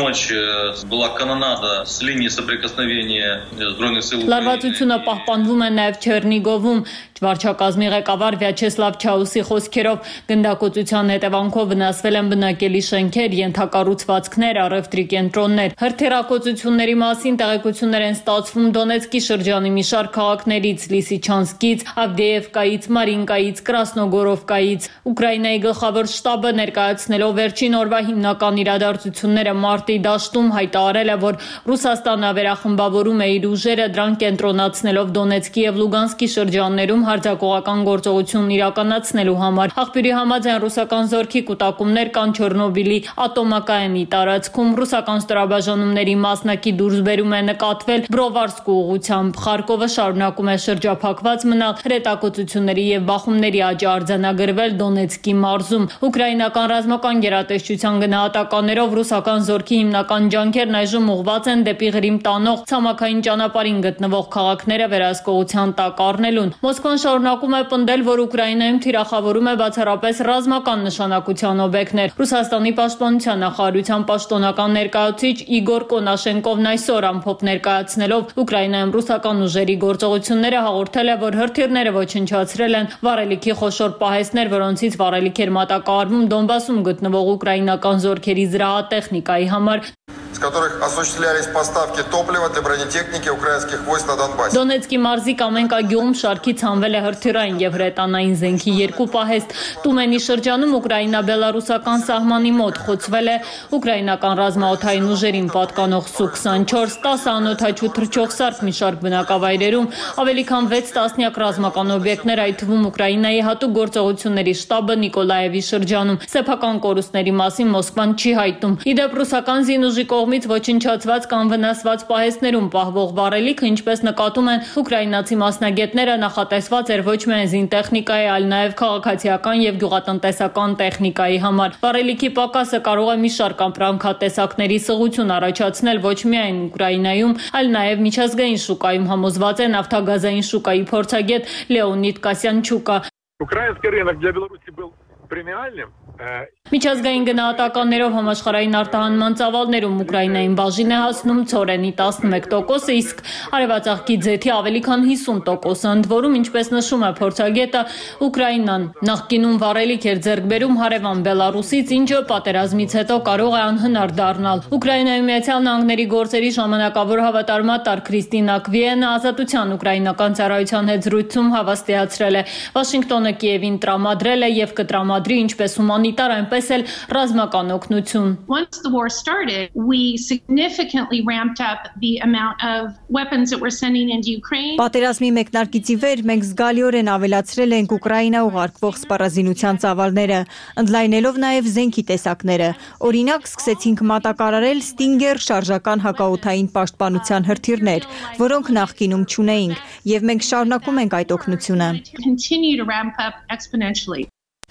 Լարվածությունը պահպանվում է նաև Չեռնիգովում։ Վարչակազմի ղեկավար Վյաչեսլավ Չաուսի խոսքերով գնդակոծության հետևանքով վնասվել են բնակելի շենքեր, ենթակառուցվածքներ, առևտրի կենտրոններ։ Հրթիռակոծությունների մասին տեղեկություններ են ստացվում Դոնեցկի շրջանի մի շարք քաղաքներից՝ Լիսիչանսկից, Ավդեևկայից, Մարինկայից, Կրասնոգորովկայից։ Ուկրաինայի գլխավոր շտաբը ներկայացնելով վերջին օրվա հիմնական իրադարձությունները մարտի դաշտում հայտարարել է, որ Ռուսաստանը վերախմբավորում է իր ուժերը, դրանք կենտրոնացնելով Դոնեցկի եւ Լուգանսկի շրջաններում հարձակողական գործողություն իրականացնելու համար։ Աղբյուրի համաձայն ռուսական զորքի կուտակումներ կան Չեռնոբիլի ատոմակայանի տարածքում։ Ռուսական ստորաբաժանումների մասնակի դուրսբերում է նկատվել Բրովարսկ ուղղությամբ։ Խարկովը շարունակում է շրջափակված մնալ, հրետակոծությունների եւ բախումների աճ արձանագրվել Դոնեցկի մարզում։ Ուկրաինական ռազմական գերատեսչության գնահատականներով ռուսական զորքի հիմնական ջանքերն այժմ ուղղված են դեպի Ղրիմ տանող ցամաքային ճանապարհին գտնվող քաղաքները վերահսկողության տակ առնելուն։ Մոսկվան շարունակում է պնդել, որ Ուկրաինայում թիրախավորում է բացառապես ռազմական նշանակության օբյեկտներ։ Ռուսաստանի պաշտպանության նախարարության պաշտոնական ներկայացուցիչ Իգոր Կոնաշենկովն այսօր ամփոփ ներկայացնելով Ուկրաինայում ռուսական ուժերի գործողությունները հաղորդել է, որ հրթիռները ոչնչացրել են վառելիքի խոշոր պահեստներ, որոնցից վառելիք էր մատակարարվում Դոնբասում գտնվող ուկրաինական զորքերի զրահատեխնիկայի համար։ с которых осуществлялись поставки топлива для бронетехники украинских войск на Донбассе. Դոնեցկի մարզի Կամենկա գյուղում շարքից հանվել է հրթիռային եւ հրետանային զենքի երկու պահեստ։ Տումենի շրջանում ուկրաինա-բելարուսական սահմանի մոտ խոցվել է ուկրաինական ռազմաօդային ուժերին պատկանող Սու-24, 10 անօդաչու թռչող սարք մի շարք բնակավայրերում, ավելի քան 6 տասնյակ ռազմական օբյեկտներ, այդ թվում Ուկրաինայի հատուկ գործողությունների շտաբը Նիկոլաևի շրջանում։ Սեփական կորուստների մասին Մոսկվան չի հայտնում։ Իդեպ ռուսական զինուժի կողմից ոչնչացված կամ վնասված պահեստներում պահվող վառելիքը, ինչպես նկատում են ուկրաինացի մասնագետները, նախատեսված էր ոչ միայն զինտեխնիկայի, այլ նաև քաղաքացիական եւ գյուղատնտեսական տեխնիկայի համար։ Վառելիքի պակասը կարող է մի շարք ապրանքատեսակների սղություն առաջացնել ոչ միայն Ուկրաինայում, այլ նաև միջազգային շուկայում, համոզված է նավթագազային շուկայի փորձագետ Լեոնիդ Կասյանչուկը։ Украинский рынок для Беларуси был премиальным. Միջազգային գնահատականներով համաշխարհային արտահանման ծավալներում Ուկրաինային բաժին է հասնում ցորենի 11%, իսկ արևածաղկի ձեթի ավելի քան 50%, ընդ որում, ինչպես նշում է փորձագետը, Ուկրաինան նախկինում վառելիք էր ձեռք բերում հարևան Բելարուսից, ինչը պատերազմից հետո կարող է անհնար դառնալ։ Ուկրաինայի Միացյալ Նահանգների գործերի ժամանակավոր հավատարմատար Քրիստինա Կվիենը Ազատության ուկրաինական ծառայության հետ զրույցում հավաստիացրել է, Վաշինգտոնը Կիևին տրամադրել է եւ կտրամադրի ինչպես հումանիտար, այնպես էլ ռազմական օգնություն։ Once the war started, we significantly ramped up the amount of weapons that we're sending into Ukraine. Պատերազմի մեկնարկից ի վեր մենք զգալիորեն ավելացրել ենք Ուկրաինա ուղարկվող սպառազինության ծավալները, ընդլայնելով նաև զենքի տեսակները։ Օրինակ, սկսեցինք մատակարարել Stinger շարժական հակաօդային պաշտպանության հրթիռներ, որոնք նախկինում չունեինք, եւ մենք շարունակում ենք այդ օգնությունը։ Continue to ramp up exponentially.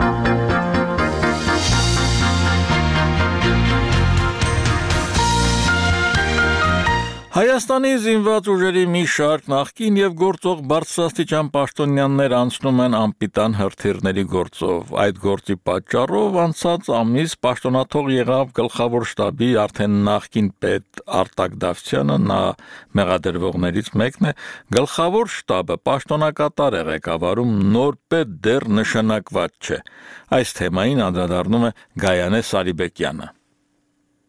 Հայաստանի զինված ուժերի մի շարք նախկին եւ գործող բարձրաստիճան պաշտոնյաներ անցնում են անպիտան հրթիռների գործով։ Այդ գործի պատճառով անցած ամիս պաշտոնաթող եղավ գլխավոր շտաբի արդեն նախկին պետ Արտակ Դավթյանը, նա մեղադրվողներից մեկն է։ Գլխավոր շտաբը պաշտոնակատար է ղեկավարում, նոր պետ դեռ նշանակված չէ։ Այս թեմային անդրադառնում է Գայանե Սարիբեկյանը։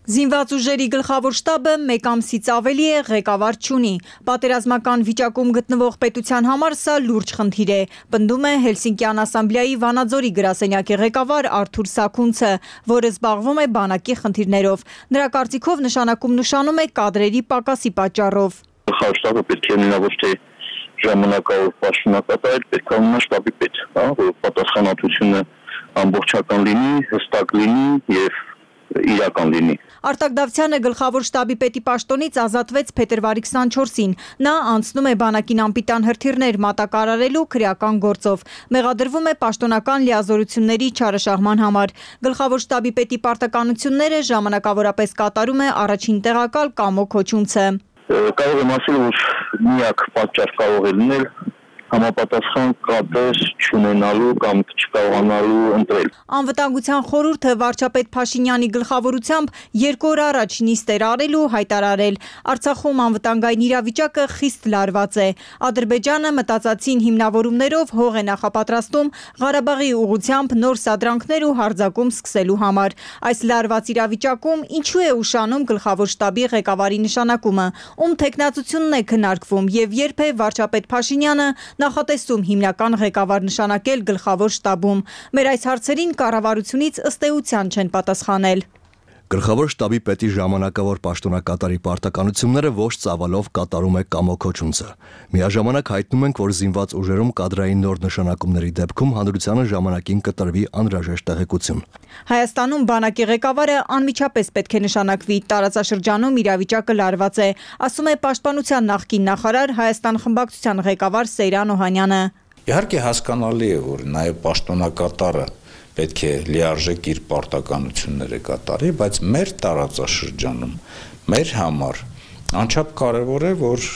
Զինված ուժերի գլխավոր շտաբը մեկ ամսից ավելի է ղեկավար չունի։ Պատերազմական վիճակում գտնվող պետության համար սա լուրջ խնդիր է, պնդում է Հելսինկյան ասամբլեայի Վանաձորի գրասենյակի ղեկավար Արթուր Սաքունցը, որը զբաղվում է բանակի խնդիրներով։ Նրա կարծիքով նշանակում է կադրերի պակասի պատճառով։ Գլխավոր շտաբը պետք է լինի ոչ թե ժամանակավոր պաշտոնակատար, պետք է ունենա շտաբի պետ, որ պատասխանատվությունը ամբողջական լինի, հստակ լինի եւ իրական լինի։ Արտակ Դավթյանը գլխավոր շտաբի պետի պաշտոնից ազատվեց փետրվարի 24-ին։ Նա անցնում է բանակին անպիտան հրթիռներ մատակարարելու քրեական գործով։ Մեղադրվում է պաշտոնական լիազորությունների չարաշահման համար։ Գլխավոր շտաբի պետի պարտականությունները ժամանակավորապես կատարում է առաջին տեղակալ Կամո Քոչունցը։ Կարող եմ ասել, որ միակ պատճառ կարող է լինել համապատասխան կադր չունենալու կամ չկարողանալու ընտրել։ Անվտանգության խորհուրդը վարչապետ Փաշինյանի գլխավորությամբ 2 օր առաջ նիստ էր արել ու հայտարարել. Արցախում անվտանգային իրավիճակը խիստ լարված է։ Ադրբեջանը մտածածին հիմնավորումներով հող է նախապատրաստում Ղարաբաղի ուղղությամբ նոր սադրանքներ ու հարձակում սկսելու համար։ Այս լարված իրավիճակում ինչու է ուշանում գլխավոր շտաբի ղեկավարի նշանակումը, ում թեկնածությունն է քննարկվում եւ երբ է վարչապետ Փաշինյանը նախատեսում հիմնական ղեկավար նշանակել գլխավոր շտաբում։ Մեր այս հարցերին կառավարությունից ըստ էության չեն պատասխանել։ Գլխավոր շտաբի պետի ժամանակավոր պաշտոնակատարի պարտականությունները ոչ ծավալով կատարում է Կամո Քոչունցը։ Միաժամանակ հայտնում ենք, որ զինված ուժերում կադրային նոր նշանակումների դեպքում հանրությանը ժամանակին կտրվի անհրաժեշտ տեղեկություն։ Հայաստանում բանակի ղեկավարը անմիջապես պետք է նշանակվի, տարածաշրջանում իրավիճակը լարված է, ասում է Պաշտպանության նախկին նախարար Հայաստան խմբակցության ղեկավար Սեյրան Օհանյանը։ Իհարկե հասկանալի է, որ նաև պաշտոնակատարը պետք է լիարժեք իր պարտականությունները կատարի, բայց մեր տարածաշրջանում, մեր համար անչափ կարևոր է, որ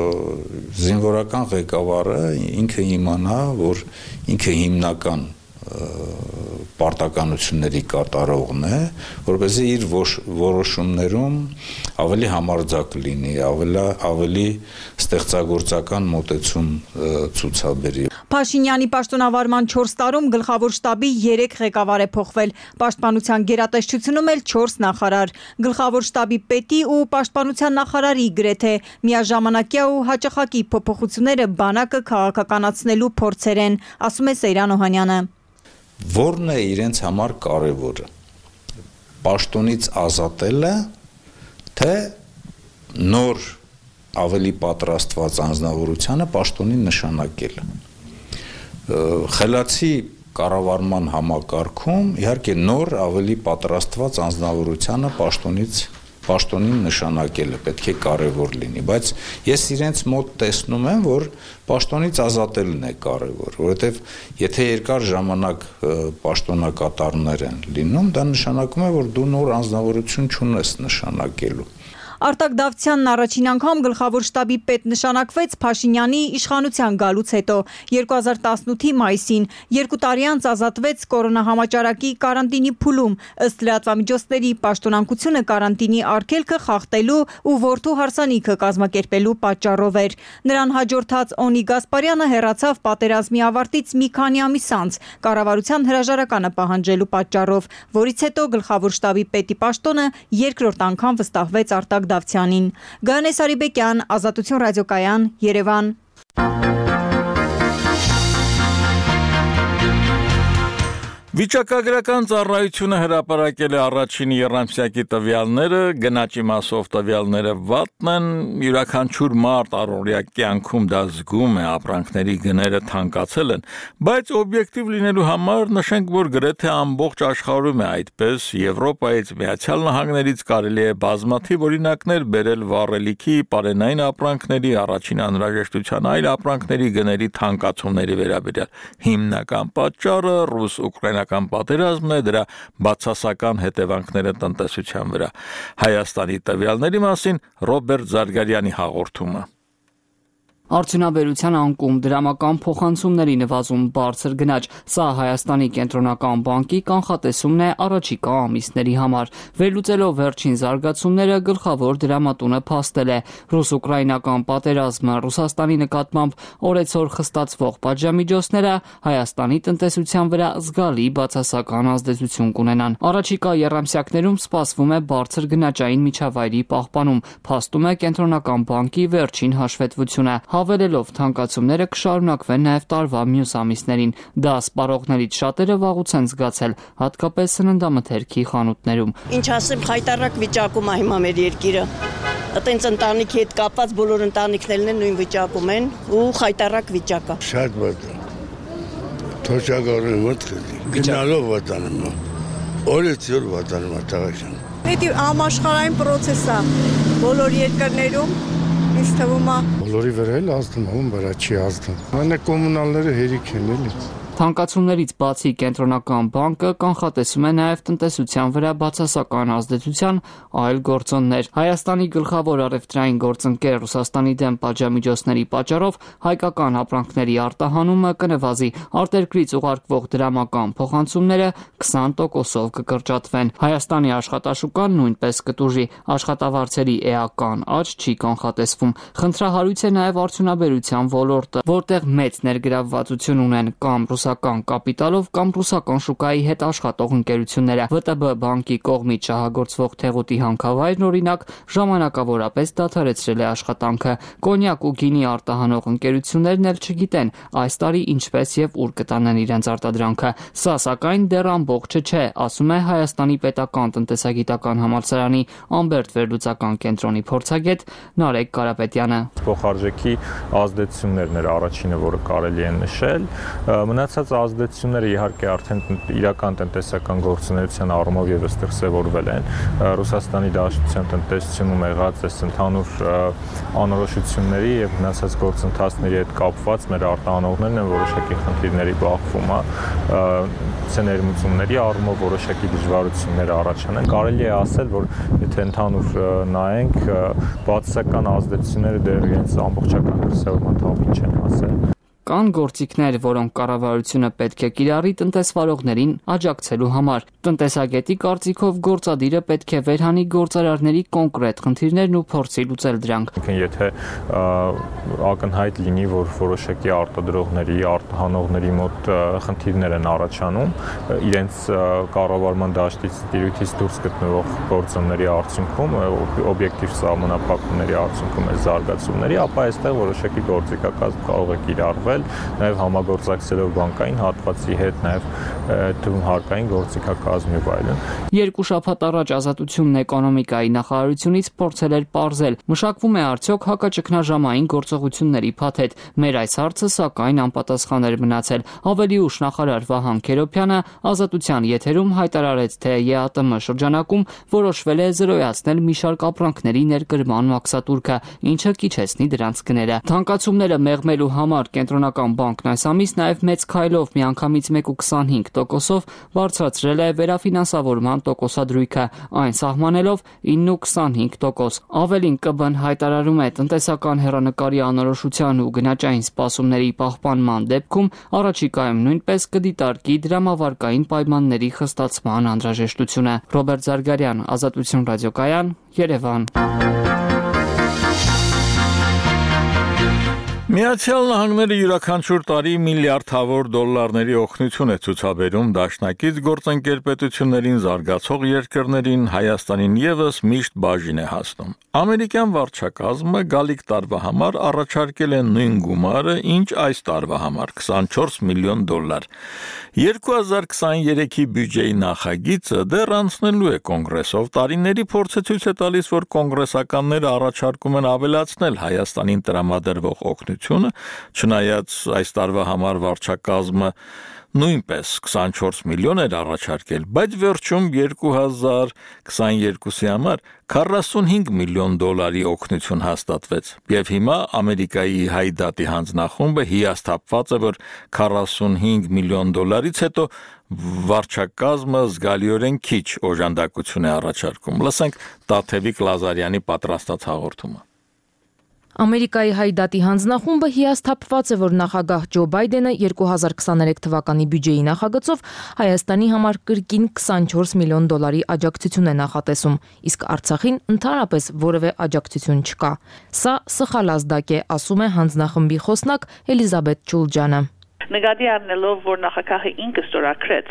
զինվորական ղեկավարը ինքը իմանա, որ ինքը հիմնական պարտականությունների կատարողն է, որպեսզի իր որոշումներում ավելի համարձակ լինի, ավելի ստեղծագործական մոտեցում ցուցաբերի։ Փաշինյանի պաշտոնավարման 4 տարում գլխավոր շտաբի 3 ղեկավար է փոխվել, պաշտպանության գերատեսչությունում էլ 4 նախարար։ Գլխավոր շտաբի պետի ու պաշտպանության նախարարի գրեթե միաժամանակյա ու հաճախակի փոփոխությունները բանակը քաղաքականացնելու փորձեր են, ասում է Սեյրան Օհանյանը։ Որն է իրենց համար կարևորը, պաշտոնից ազատելը, թե նոր ավելի պատրաստված անձնավորությանը պաշտոնին նշանակելը։ Խելացի կառավարման համակարգում իհարկե նոր ավելի պատրաստված անձնավորությանը պաշտոնին նշանակելը պետք է կարևոր լինի, բայց ես իրենց մոտ տեսնում եմ, որ պաշտոնից ազատելն է կարևոր, որովհետև եթե երկար ժամանակ պաշտոնակատարներ են լինում, դա նշանակում է, որ դու նոր անձնավորություն չունես նշանակելու։ Արտակ Դավթյանն առաջին անգամ գլխավոր շտաբի պետ նշանակվեց Փաշինյանի իշխանության գալուց հետո 2018-ի մայիսին, 2 տարի անց ազատվեց կորոնահամաճարակի կարանտինի փուլում, ըստ լրատվամիջոցների պաշտոնանկությունը կարանտինի արգելքը խախտելու ու որդու հարսանիքը կազմակերպելու պատճառով էր։ Նրան հաջորդած Օնի Գասպարյանը հեռացավ պատերազմի ավարտից մի քանի ամիս անց, կառավարության հրաժարականը պահանջելու պատճառով, որից հետո գլխավոր շտաբի պետի պաշտոնը երկրորդ անգամ վստահվեց Արտակ Դավթյանին։ Գայանե Սարիբեկյան, Ազատություն ռադիոկայան, Երևան։ Վիճակագրական ծառայությունը հրապարակել է առաջին եռամսյակի տվյալները, գնաճի մասով տվյալները վատն են, յուրաքանչյուր մարդ առօրյա կյանքում դա զգում է, ապրանքների գները թանկացել են, բայց օբյեկտիվ լինելու համար նշենք, որ գրեթե ամբողջ աշխարհում է այդպես, Եվրոպայից, Միացյալ Նահանգներից կարելի է բազմաթիվ օրինակներ բերել վառելիքի, պարենային ապրանքների, առաջին անհրաժեշտության այլ ապրանքների գների թանկացումների վերաբերյալ։ Հիմնական պատճառը ռուս-ուկրաինական պատերազմն է, դրա բացասական հետևանքները տնտեսության վրա։ Հայաստանի տվյալների մասին Ռոբերտ Զարգարյանի հաղորդումը։ Արդյունաբերության անկում, դրամական փոխանցումների նվազում, բարձր գնաճ, սա Հայաստանի կենտրոնական բանկի կանխատեսումն է առաջիկա ամիսների համար։ Վերլուծելով վերջին զարգացումները, գլխավոր դրամատունը փաստել է ռուս-ուկրաինական պատերազմը, Ռուսաստանի նկատմամբ օրեցօր խստացվող պատժամիջոցները Հայաստանի տնտեսության վրա զգալի բացասական ազդեցություն կունենան։ Առաջիկա եռամսյակներում սպասվում է բարձր գնաճային միջավայրի պահպանում, փաստում է կենտրոնական բանկի վերջին հաշվետվությունը։ Հավելելով թանկացումները կշարունակվեն նաև տարվա մյուս ամիսներին։ Դա սպառողներից շատերը վաղուց են զգացել, հատկապես սննդամթերքի խանութներում։ Ինչ ասեմ, խայտարակ վիճակում է հիմա մեր երկիրը։ Այտենց ընտանիքի հետ կապված բոլոր ընտանիքներն են նույն վիճակում են ու խայտարակ վիճակ է։ Շատ վատ է։ Թոշակառը մտքելի։ Գնալով վատանում է։ Օրից օր վատանում է տղական։ Դա համաշխարհային process է բոլոր երկրներում։ Ինձ թվում է բոլորի վրա էլ ազդում է, ում վրա չի ազդում։ Այնա կոմունալները հերիք են էլի։ Թանկացումներից բացի կենտրոնական բանկը կանխատեսում է նաև տնտեսության վրա բացասական ազդեցության այլ գործոններ։ Հայաստանի գլխավոր առևտրային գործընկեր Ռուսաստանի դեմ պատժամիջոցների պատճառով հայկական ապրանքների արտահանումը կնվազի, արտերկրից ուղարկվող դրամական փոխանցումները 20%-ով կկրճատվեն։ Հայաստանի աշխատաշուկան նույնպես կտուժի, աշխատավարձերի էական աճ չի կանխատեսվում։ Խնդրահարույց է նաև արդյունաբերության ոլորտը, որտեղ մեծ ներգրավվածություն ունեն կամ ռուսական կապիտալով կամ ռուսական շուկայի հետ աշխատող ընկերությունները։ ՎՏԲ բանկի կողմից շահագործվող թեղուտի հանքավայրն օրինակ ժամանակավորապես դադարեցրել է աշխատանքը։ Կոնյակ ու գինի արտահանող ընկերություններն էլ չգիտեն այս տարի ինչպես եւ ուր կտանեն իրենց արտադրանքը։ Սա սակայն դեռ ամբողջը չէ, ասում է Հայաստանի պետական տնտեսագիտական համալսարանի Ամբերտ վերլուծական կենտրոնի փորձագետ Նարեկ Կարապետյանը։ Փոխարժեքի ազդեցություններն էր առաջինը, որը կարելի է նշել։ Մնացած ազդեցությունները իհարկե արդեն իրական տնտեսական գործունեության առումով եւս դրսևորվել են։ Ռուսաստանի Դաշնության տնտեսությունում եղած այս ընդհանուր անորոշությունների եւ մնացած գործընթացների հետ կապված մեր արտահանողներն են որոշակի խնդիրների բախվում, ներմուծումների առումով որոշակի դժվարություններ առաջանան։ Կարելի է ասել, որ եթե ընդհանուր նայենք, բացասական ազդեցությունները դեռ իրենց ամբողջական դրսևորման թափին չեն հասել։ Կան գործիքներ, որոնք կառավարությունը պետք է կիրառի տնտեսվարողներին աջակցելու համար։ Տնտեսագետի կարծիքով գործադիրը պետք է վերհանի գործարարների կոնկրետ խնդիրներն ու փորձի լուծել դրանք։ Եթե ակնհայտ լինի, որ որոշակի արտադրողների, արտահանողների մոտ խնդիրներ են առաջանում, իրենց կառավարման դաշտից տիրույթից դուրս գտնվող գործոնների արդյունքում, օբյեկտիվ սահմանափակումների արդյունքում այս զարգացումների, ապա այստեղ որոշակի գործիքակազմ կարող է կիրառվել, նաև համագործակցելով բանկային հատվածի հետ, նաև թվում հարկային գործիքակազմի եւ այլն։ Երկու շաբաթ առաջ Ազատությունն էկոնոմիկայի նախարարությունից փորձել էր պարզել, մշակվում է արդյոք հակաճգնաժամային գործողությունների փաթեթ։ Մեր այս հարցը սակայն անպատասխան էր մնացել։ Ավելի ուշ նախարար Վահան Քերոբյանը Ազատության եթերում հայտարարեց, թե ԵԱՏՄ շրջանակում որոշվել է զրոյացնել մի շարք ապրանքների ներկրման մաքսատուրքը, ինչը կիչեցնի դրանց գները։ Թանկացումները մեղմելու համար Կենտրոնական բանկն այս ամիս նաև մեծ քայլով միանգամից 1.25%-ով բարձրացրել է վերաֆինանսավորման տոկոսադրույքը, այն սահմանելով 9.25%։ Ավելին ԿԲ-ն հայտարարում է տնտեսական հեռանկարի անորոշության ու գնաճային սպասումների պահպանման դեպքում առաջիկայում նույնպես կդիտարկի դրամավարկային պայմանների խստացման անհրաժեշտությունը։ Ռոբերտ Զարգարյան, Ազատություն ռադիոկայան, Երևան։ Միացյալ Նահանգները յուրաքանչյուր տարի միլիարդավոր դոլարների օգնություն է ցուցաբերում դաշնակից գործընկերպետություններին զարգացող երկրներին, Հայաստանին եւս միշտ բաժին է հասնում։ Ամերիկյան վարչակազմը գալիք տարվա համար առաջարկել է նույն գումարը, ինչ այս տարվա համար՝ $24 միլիոն։ 2023-ի բյուջեի նախագիծը դեռ անցնելու է կոնգրեսով։ Տարիների փորձը ցույց է տալիս, որ կոնգրեսականները առաջարկում են ավելացնել Հայաստանին տրամադրվող օգնությունը, չնայած այս տարվա համար վարչակազմը նույնպես 24 միլիոն էր առաջարկել, բայց վերջում 2022-ի համար $45 միլիոն օգնություն հաստատվեց։ Եվ հիմա Ամերիկայի Հայդատի հանձնախումբը հիասթափված է, որ $45 միլիոնից հետո վարչակազմը զգալիորեն քիչ օժանդակություն է առաջարկում։ Լսենք Տաթևիկ Լազարյանի պատրաստած հաղորդումը։ Ամերիկայի Հայդատի հանձնախումբը հիասթափված է, որ նախագահ Ջո Բայդենը 2023 թվականի բյուջեի նախագծով Հայաստանի համար կրկին 24 միլիոն դոլարի աջակցություն է նախատեսում, իսկ Արցախին ընդհանրապես որևէ աջակցություն չկա։ Սա սխալ ազդակ է, ասում է հանձնախմբի խոսնակ Էլիզաբեթ Չուլջանը։ Նկատի առնելով, որ նախագահը ինքը ստորագրեց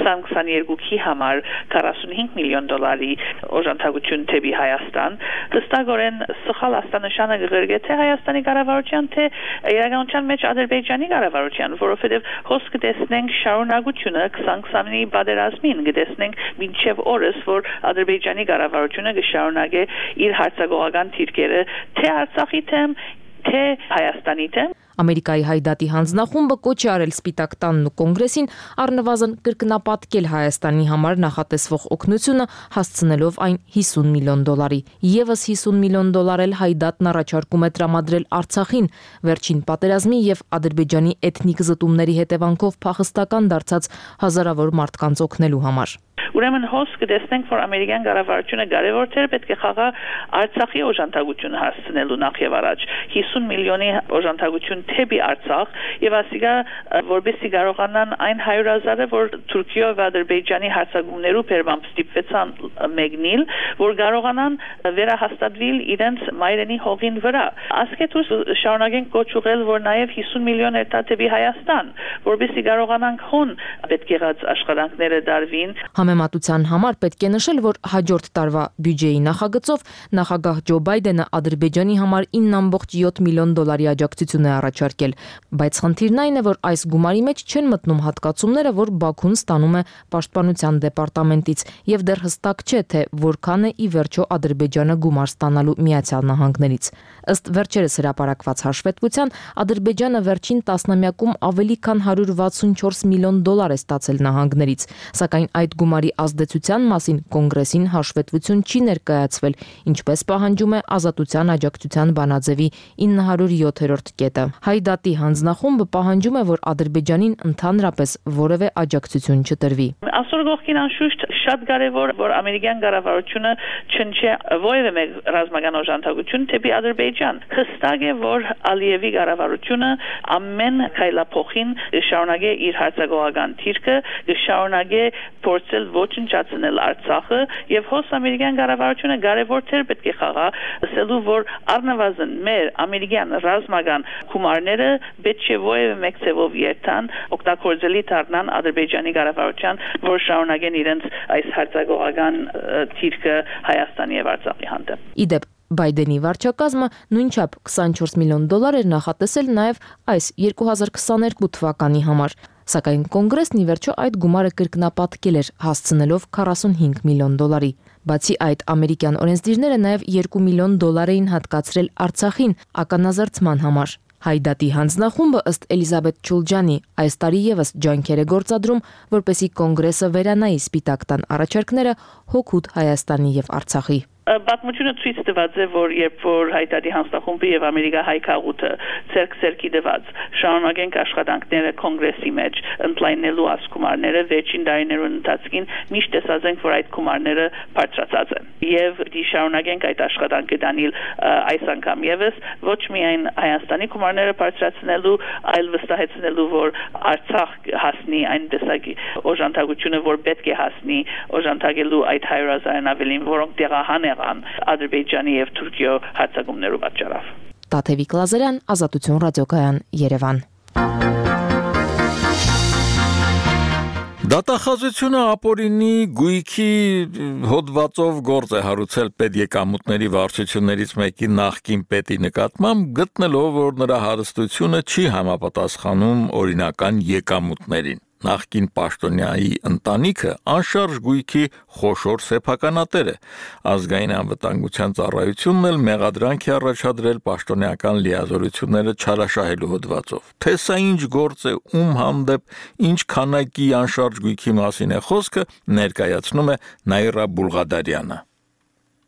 2022-ի համար 45 միլիոն դոլարի օժանդակություն թեպի Հայաստան, հստակորեն սխալ աստանշանը կգրգե թե Հայաստանի կառավարության, թե իրականության մեջ Ադրբեջանի կառավարության, որովհետև հոս կտեսնենք շարունակությունը 2020-ի պատերազմին, կտեսնենք մինչև օրս, որ Ադրբեջանի կառավարությունը կշարունակե իր հարձակողական թիրքերը թե Արցախի դեմ, թե Հայաստանի դեմ։ Ամերիկայի Հայդատի հանձնախումբը կոչ է արել Սպիտակ տանն ու կոնգրեսին առնվազն կրկնապատկել Հայաստանի համար նախատեսվող օգնությունը, հասցնելով այն 50 միլիոն դոլարի։ Եվս 50 միլիոն դոլար էլ Հայդատն առաջարկում է տրամադրել Արցախին վերջին պատերազմի եւ Ադրբեջանի էթնիկ զտումների հետևանքով փախստական դարձած հազարավոր մարդկանց օգնելու համար։ Ուրեմն հոս կտեսնենք, որ ամերիկյան կառավարությունը կարևոր դեր պետք է խաղա Արցախի օժանդակությունը հասցնելու նախ եւ առաջ 50 միլիոնի օժանդակություն թեպի Արցախ եւ ասիկա որբեսի կարողանան այն 100,000-ը, որ Թուրքիա եւ Ադրբեջանի հարձակումներով բերմամբ ստիպվեցան մեկնել, որ կարողանան վերահաստատվել իրենց մայրենի հողին վրա։ Ասկետուս շարունակենք կոչ ուղղել, որ նաեւ 50 միլիոն էր թեպի Հայաստան, որբեսի կարողանանք հոն պետք եղած աշխատանքները դարվին։ Համեմատության համար պետք է նշել, որ հաջորդ տարվա բյուջեի նախագծով նախագահ Ջո Բայդենը Ադրբեջանի համար 9.7 միլիոն դոլարի աջակցություն է առաջարկել, բայց խնդիրն այն է, որ այս գումարի մեջ չեն մտնում հատկացումները, որ Բաքուն ստանում է Պաշտպանության դեպարտամենտից, եւ դեռ հստակ չէ, թե որքան է ի վերջո Ադրբեջանը գումար ստանալու Միացյալ Նահանգներից։ Ըստ վերջերս հրապարակված հաշվետվության, Ադրբեջանը վերջին տասնամյակում ավելի քան 164 միլիոն դոլար է ստացել նահանգներից, սակայն այդ գումարի ազդեցության մասին կոնգրեսին հաշվետվություն չի ներկայացվել, ինչպես պահանջում է Ազատության աջակցության բանաձևի 907-րդ կետը։ Հայդատի հանձնախումբը պահանջում է, որ Ադրբեջանին ընդհանրապես որևէ աջակցություն չտրվի։ Այսօր գողքին անշուշտ շատ կարևոր, որ ամերիկյան կառավարությունը չնչե որևէ մեկ ռազմական օժանդակություն թեպի Ադրբեջան։ Հստակ է, որ Ալիևի կառավարությունը ամեն քայլափոխին շարունակե իր հարձակողական թիրքը, շարունակե փորձել ոչնչացնել Արցախը եւ հոս ամերիկյան կառավարությունը կարևոր դեր պետք է խաղա, ասելու որ առնվազն մեր ամերիկյան ռազմական գումարները պետք է որևէ մեկ ձևով երթան օգտագործելի դառնան Ադրբեջանի կառավարության, որ շարունակեն իրենց այս հարձակողական թիրքը Հայաստանի եւ Արցախի հանդեպ։ Իդեպ Բայդենի վարչակազմը նույնչափ 24 միլիոն դոլար էր նախատեսել նաև այս 2022 թվականի համար, սակայն կոնգրեսն ի վերջո այդ գումարը կրկնապատկել էր, հասցնելով 45 միլիոն դոլարի։ Բացի այդ, ամերիկյան օրենսդիրները նաև 2 միլիոն դոլար էին հատկացրել Արցախին ականազերծման համար։ Հայդատի հանձնախումբը ըստ Էլիզաբեթ Չուլջանի այս տարի եւս ջանքեր է գործադրում, որպեսզի կոնգրեսը վերանայի Սպիտակ տան առաջարկները հօգուտ Հայաստանի եւ Արցախի։ Պատմությունը ցույց տված է, որ երբ որ Հայդատի հանձնախումբը եւ Ամերիկա հայ քաղուտը ցերկ-ցերկի դված շարունակենք աշխատանքները կոնգրեսի մեջ ընդլայնելու ասկումարները վերջին տարիներուն ընթացքին միշտ տեսած ենք, որ այդ գումարները բարձրացած են եւ դի շարունակենք այդ աշխատանքը դանել այս անգամ եւս ոչ միայն Հայաստանի գումարները բարձրացնելու, այլ վստահեցնելու, որ Արցախ հասնի այն տեսակի օժանդակությունը, որ պետք է հասնի օժանդակելու այդ 100,000-ն ավելին, որոնք տեղահան Ադրբեջանի եւ Թուրքիա հարձակումներով պատճառով։ Տաթևիկ Լազարյան, Ազատություն ռադիոկայան, Երևան։ Դատախազությունը ապօրինի գույքի հոդվածով գործ է հարուցել պետեկամուտների վարչություններից մեկի նախկին պետի նկատմամբ, գտնելով, որ նրա հարստությունը չի համապատասխանում օրինական եկամուտներին։ Նախկին պաշտոնյայի ընտանիքը անշարժ գույքի խոշոր սեփականատեր է։ Ազգային անվտանգության ծառայությունն էլ մեղադրանք է առաջադրել պաշտոնյական լիազորությունները չարաշահելու հոդվածով։ Թե սա ինչ գործ է, ում հանդեպ, ինչ քանակի անշարժ գույքի մասին է խոսքը, ներկայացնում է Նաիրա Բուլղադարյանը։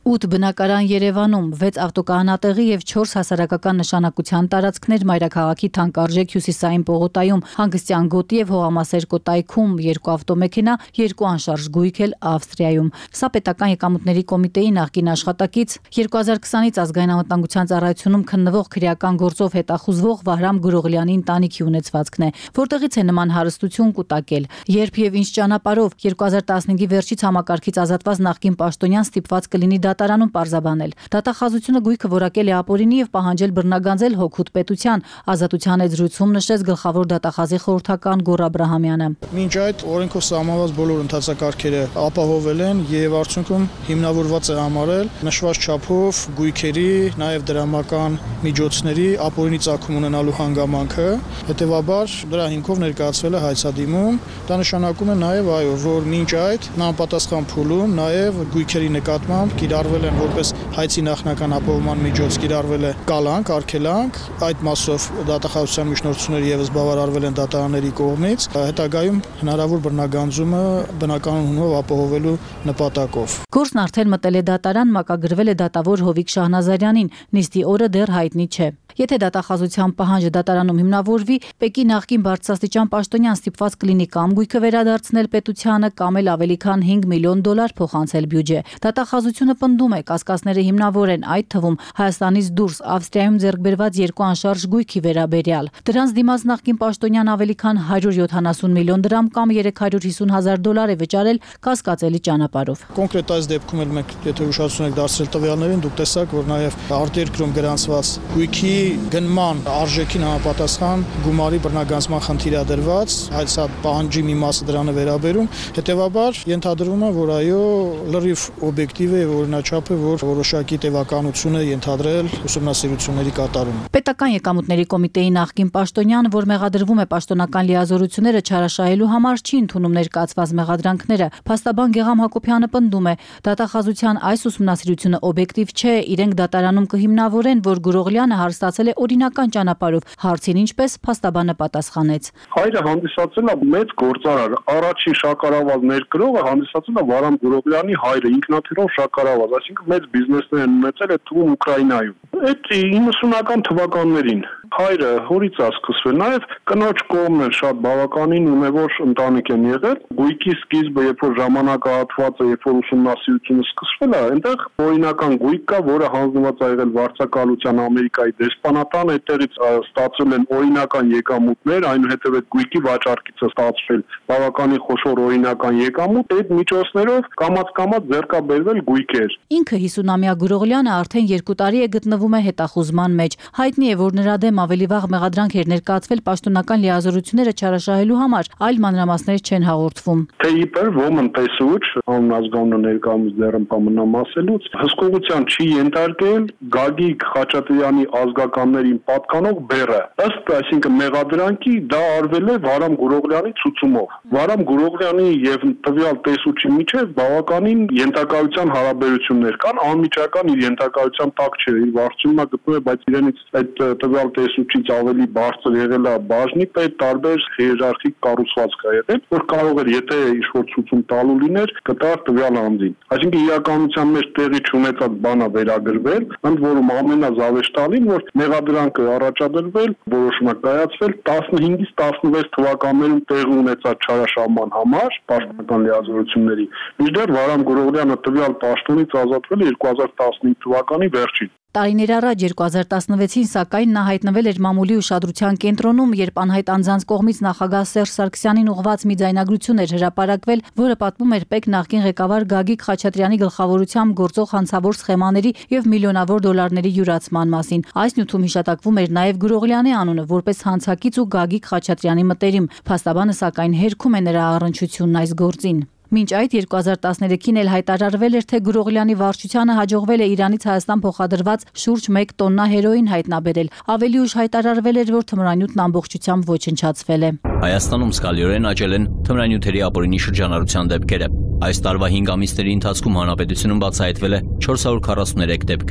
8 բնակարան Երևանում, 6 ավտոկայանատեղի եւ 4 հասարակական նշանակության տարածքներ մայրաքաղաքի թանկարժեք հյուսիսային պողոտայում, Հանգստյան գոտի եւ Հողամասեր կոտայքում, 2 ավտոմեքենա, 2 անշարժ գույք էլ Ավստրիայում։ Սա պետական եկամուտների կոմիտեի նախկին աշխատակից 2020-ից ազգային անվտանգության ծառայությունում քննվող քրեական գործով հետախուզվող Վահրամ Գրողլյանի ընտանիքի ունեցվածքն է, որտեղից է նման հարստություն կուտակել։ Երբ եւ ինչ ճանապարհով 2015-ի վերջից համակարգից ազատված նախկին պաշտոնյան ստիպված կլինի դատարանում պարզաբանել։ Դատախազությունը գույքը որակել է ապօրինի եւ պահանջել բռնագանձել հոգուտ պետության, ազատության հետ զրույցում նշեց գլխավոր դատախազի խորհրդական Գոռ Աբրահամյանը։ Մինչ այդ օրենքով սահմանված բոլոր ընթացակարգերը ապահովել են եւ արդյունքում հիմնավորված է համարել նշված չափով գույքերի, նաեւ դրամական միջոցների ապօրինի ծագում ունենալու հանգամանքը, հետեւաբար դրա հիմքով ներկայացվել է հայցադիմում։ Դա նշանակում է նաեւ այո, որ մինչ այդ համապատասխան փուլում նաեւ գույքերի նկատմամբ կիրառվել են որպես հայցի նախնական ապահովման միջոց, կիրառվել է կալանք, արգելանք, այդ մասով դատախազության միջնորդությունները եւս բավարարվել են դատարանների կողմից, հետագայում հնարավոր բռնագանձումը բնականon հունով ապահովելու նպատակով։ Գործն արդեն մտել է դատարան, մակագրվել է դատավոր Հովիկ Շահնազարյանին, նիստի օրը դեռ հայտնի չէ։ Եթե դատախազության պահանջը դատարանում հիմնավորվի, Պեկի նախկին բարձրաստիճան պաշտոնյան ստիպված կլինի կամ գույքը վերադարձնել պետությանը, կամ էլ ավելի քան $5 միլիոն փոխանցել բյուջե։ Դատախազությունը պնդում է, կասկածները հիմնավոր են, այդ թվում Հայաստանից դուրս Ավստրիայում ձեռք բերված 2 անշարժ գույքի վերաբերյալ։ Դրանց դիմաց նախկին պաշտոնյան ավելի քան $170 միլիոն կամ $350,000 է վճարել կասկածելի ճանապարհով։ Կոնկրետ այս դեպքում էլ մենք, եթե ուշադրություն եք դարձրել տվյալներին, դուք տեսաք, որ նաև արտերկրում գրանցված գույքի գնման արժեքին համապատասխան գումարի բռնագանձման խնդիր է դրված, այդ սա պահանջի մի մասը դրանը վերաբերում, հետեւաբար ենթադրվում է, որ այո, լրիվ օբյեկտիվ է եւ օրինաչափ է, որ որոշակի տևականություն է ենթադրել ուսումնասիրությունների կատարումը։ Պետական եկամուտների կոմիտեի նախկին պաշտոնյան, որ մեղադրվում է պաշտոնական լիազորությունները չարաշահելու համար, չի ընդունում ներկայացված մեղադրանքները։ Փաստաբան Գեգամ Հակոբյանը պնդում է, դատախազության այս ուսումնասիրությունը օբյեկտիվ չէ, իրենք դատարանում կհիմնավորեն, որ Գրողլյանը հարստացել է օրինական ճանապարհով։ Հարցին ինչպես փաստաբանը պատասխանեց։ Հայրը հանդիսացել է մեծ գործարար, առաջին շաքարավազ ներկրողը հանդիսացել է Վարամ Գրողլյանի հայրը, ինքնաթիռով շաքարավազ, այսինքն մեծ բիզնեսներ են ունեցել այդ թվում Ուկրաինայում։ Այդ 90-ական թվականներին հայրը հորից է սկսվել, նաև կնոջ կողմն էլ շատ բավականին ունևոր ընտանիք են եղել։ Գույքի սկիզբը, երբ որ ժամանակահատվածը, երբ որ ուսումնասիրությունը սկսվել է, այնտեղ օրինական գույք կա, որը հանձնված է եղել վարձակալության Ամերիկայի դեսպանատան, այդտեղից ստացվել են օրինական եկամուտներ, այնուհետև այդ գույքի վաճառքից է ստացվել բավականին խոշոր օրինական եկամուտ, այդ միջոցներով կամաց-կամաց ձեռք է բերվել գույքեր։ Ինքը 50-ամյա Գրողլյանը արդեն 2 տարի է գտնվում է հետախուզման մեջ։ Հայտնի է, որ նրա դեմ ավելի վաղ մեղադրանք էր ներկայացվել պաշտոնական լիազորությունները չարաշահելու համար, այլ մանրամասներ չեն հաղորդվում։ Թե իբր ոմն տեսուչ, անազգանունը ներկայումս դեռ ըմպամնամասելուց, հսկողության չի ենթարկել Գագիկ Խաչատրյանի ազգականներին պատկանող բեռը։ Ըստ, այսինքն մեղադրանքի դա արվել է Վարամ Գրողլյանի ցուցումով։ Վարամ Գրողլյանի եւ տվյալ տեսուչի միջեւ բավականին ենթակայության հարաբերություններ կան, անմիջական իր ենթակայության տակ չէ, իր վարչությունն գտնվում է, բայց իրենից այդ տվյալ տեսուչից ավելի բարձր եղել է բաժնի պետ, տարբեր հիերարխիկ կառուցվածք է եղել, որ կարող էր, եթե ինչ-որ ցուցում տալու լիներ, կտար տվյալ անձին։ Այսինքն իրականության մեջ տեղի չունեցած բան է վերագրվել, ընդ որում ամենազավեշտալին, որ մեղադրանքը առաջադրվել, որոշումը կայացվել 15-ից 16 թվականներում տեղի ունեցած չարաշահման համար պաշտոնական լիազորությունների։ Մինչդեռ Վարամ Գրողլյանը տվյալ պաշտոնից ազատվել է 2015 թվականի վերջին։ Տարիներ առաջ 2016-ին սակայն նա հայտնվել էր մամուլի ուշադրության կենտրոնում, երբ անհայտ անձանց կողմից նախագահ Սերժ Սարգսյանին ուղղված մի ձայնագրություն էր հրապարակվել, որը պատմում էր ՊԵԿ նախկին ղեկավար Գագիկ Խաչատրյանի գլխավորությամբ գործող հանցավոր սխեմաների եւ միլիոնավոր դոլարների յուրացման մասին։ Այս նյութում հիշատակվում էր նաեւ Գրողլյանի անունը որպես հանցակից ու Գագիկ Խաչատրյանի մտերիմ։ Փաստաբանը սակայն հերքում է նրա առնչությունն այս գործին։ Մինչ այդ 2013-ին էլ հայտարարվել էր, թե Գրողլյանի վարչությանը հաջողվել է Իրանից Հայաստան փոխադրված շուրջ 1 տոննա հերոին հայտնաբերել։ Ավելի ուշ հայտարարվել էր, որ թմրանյութն ամբողջությամբ ոչնչացվել է։ Հայաստանում զգալիորեն աճել են թմրանյութերի ապօրինի շրջանառության դեպքերը։ Այս տարվա 5 ամիսների ընթացքում հանրապետությունում բացահայտվել է 443 դեպք։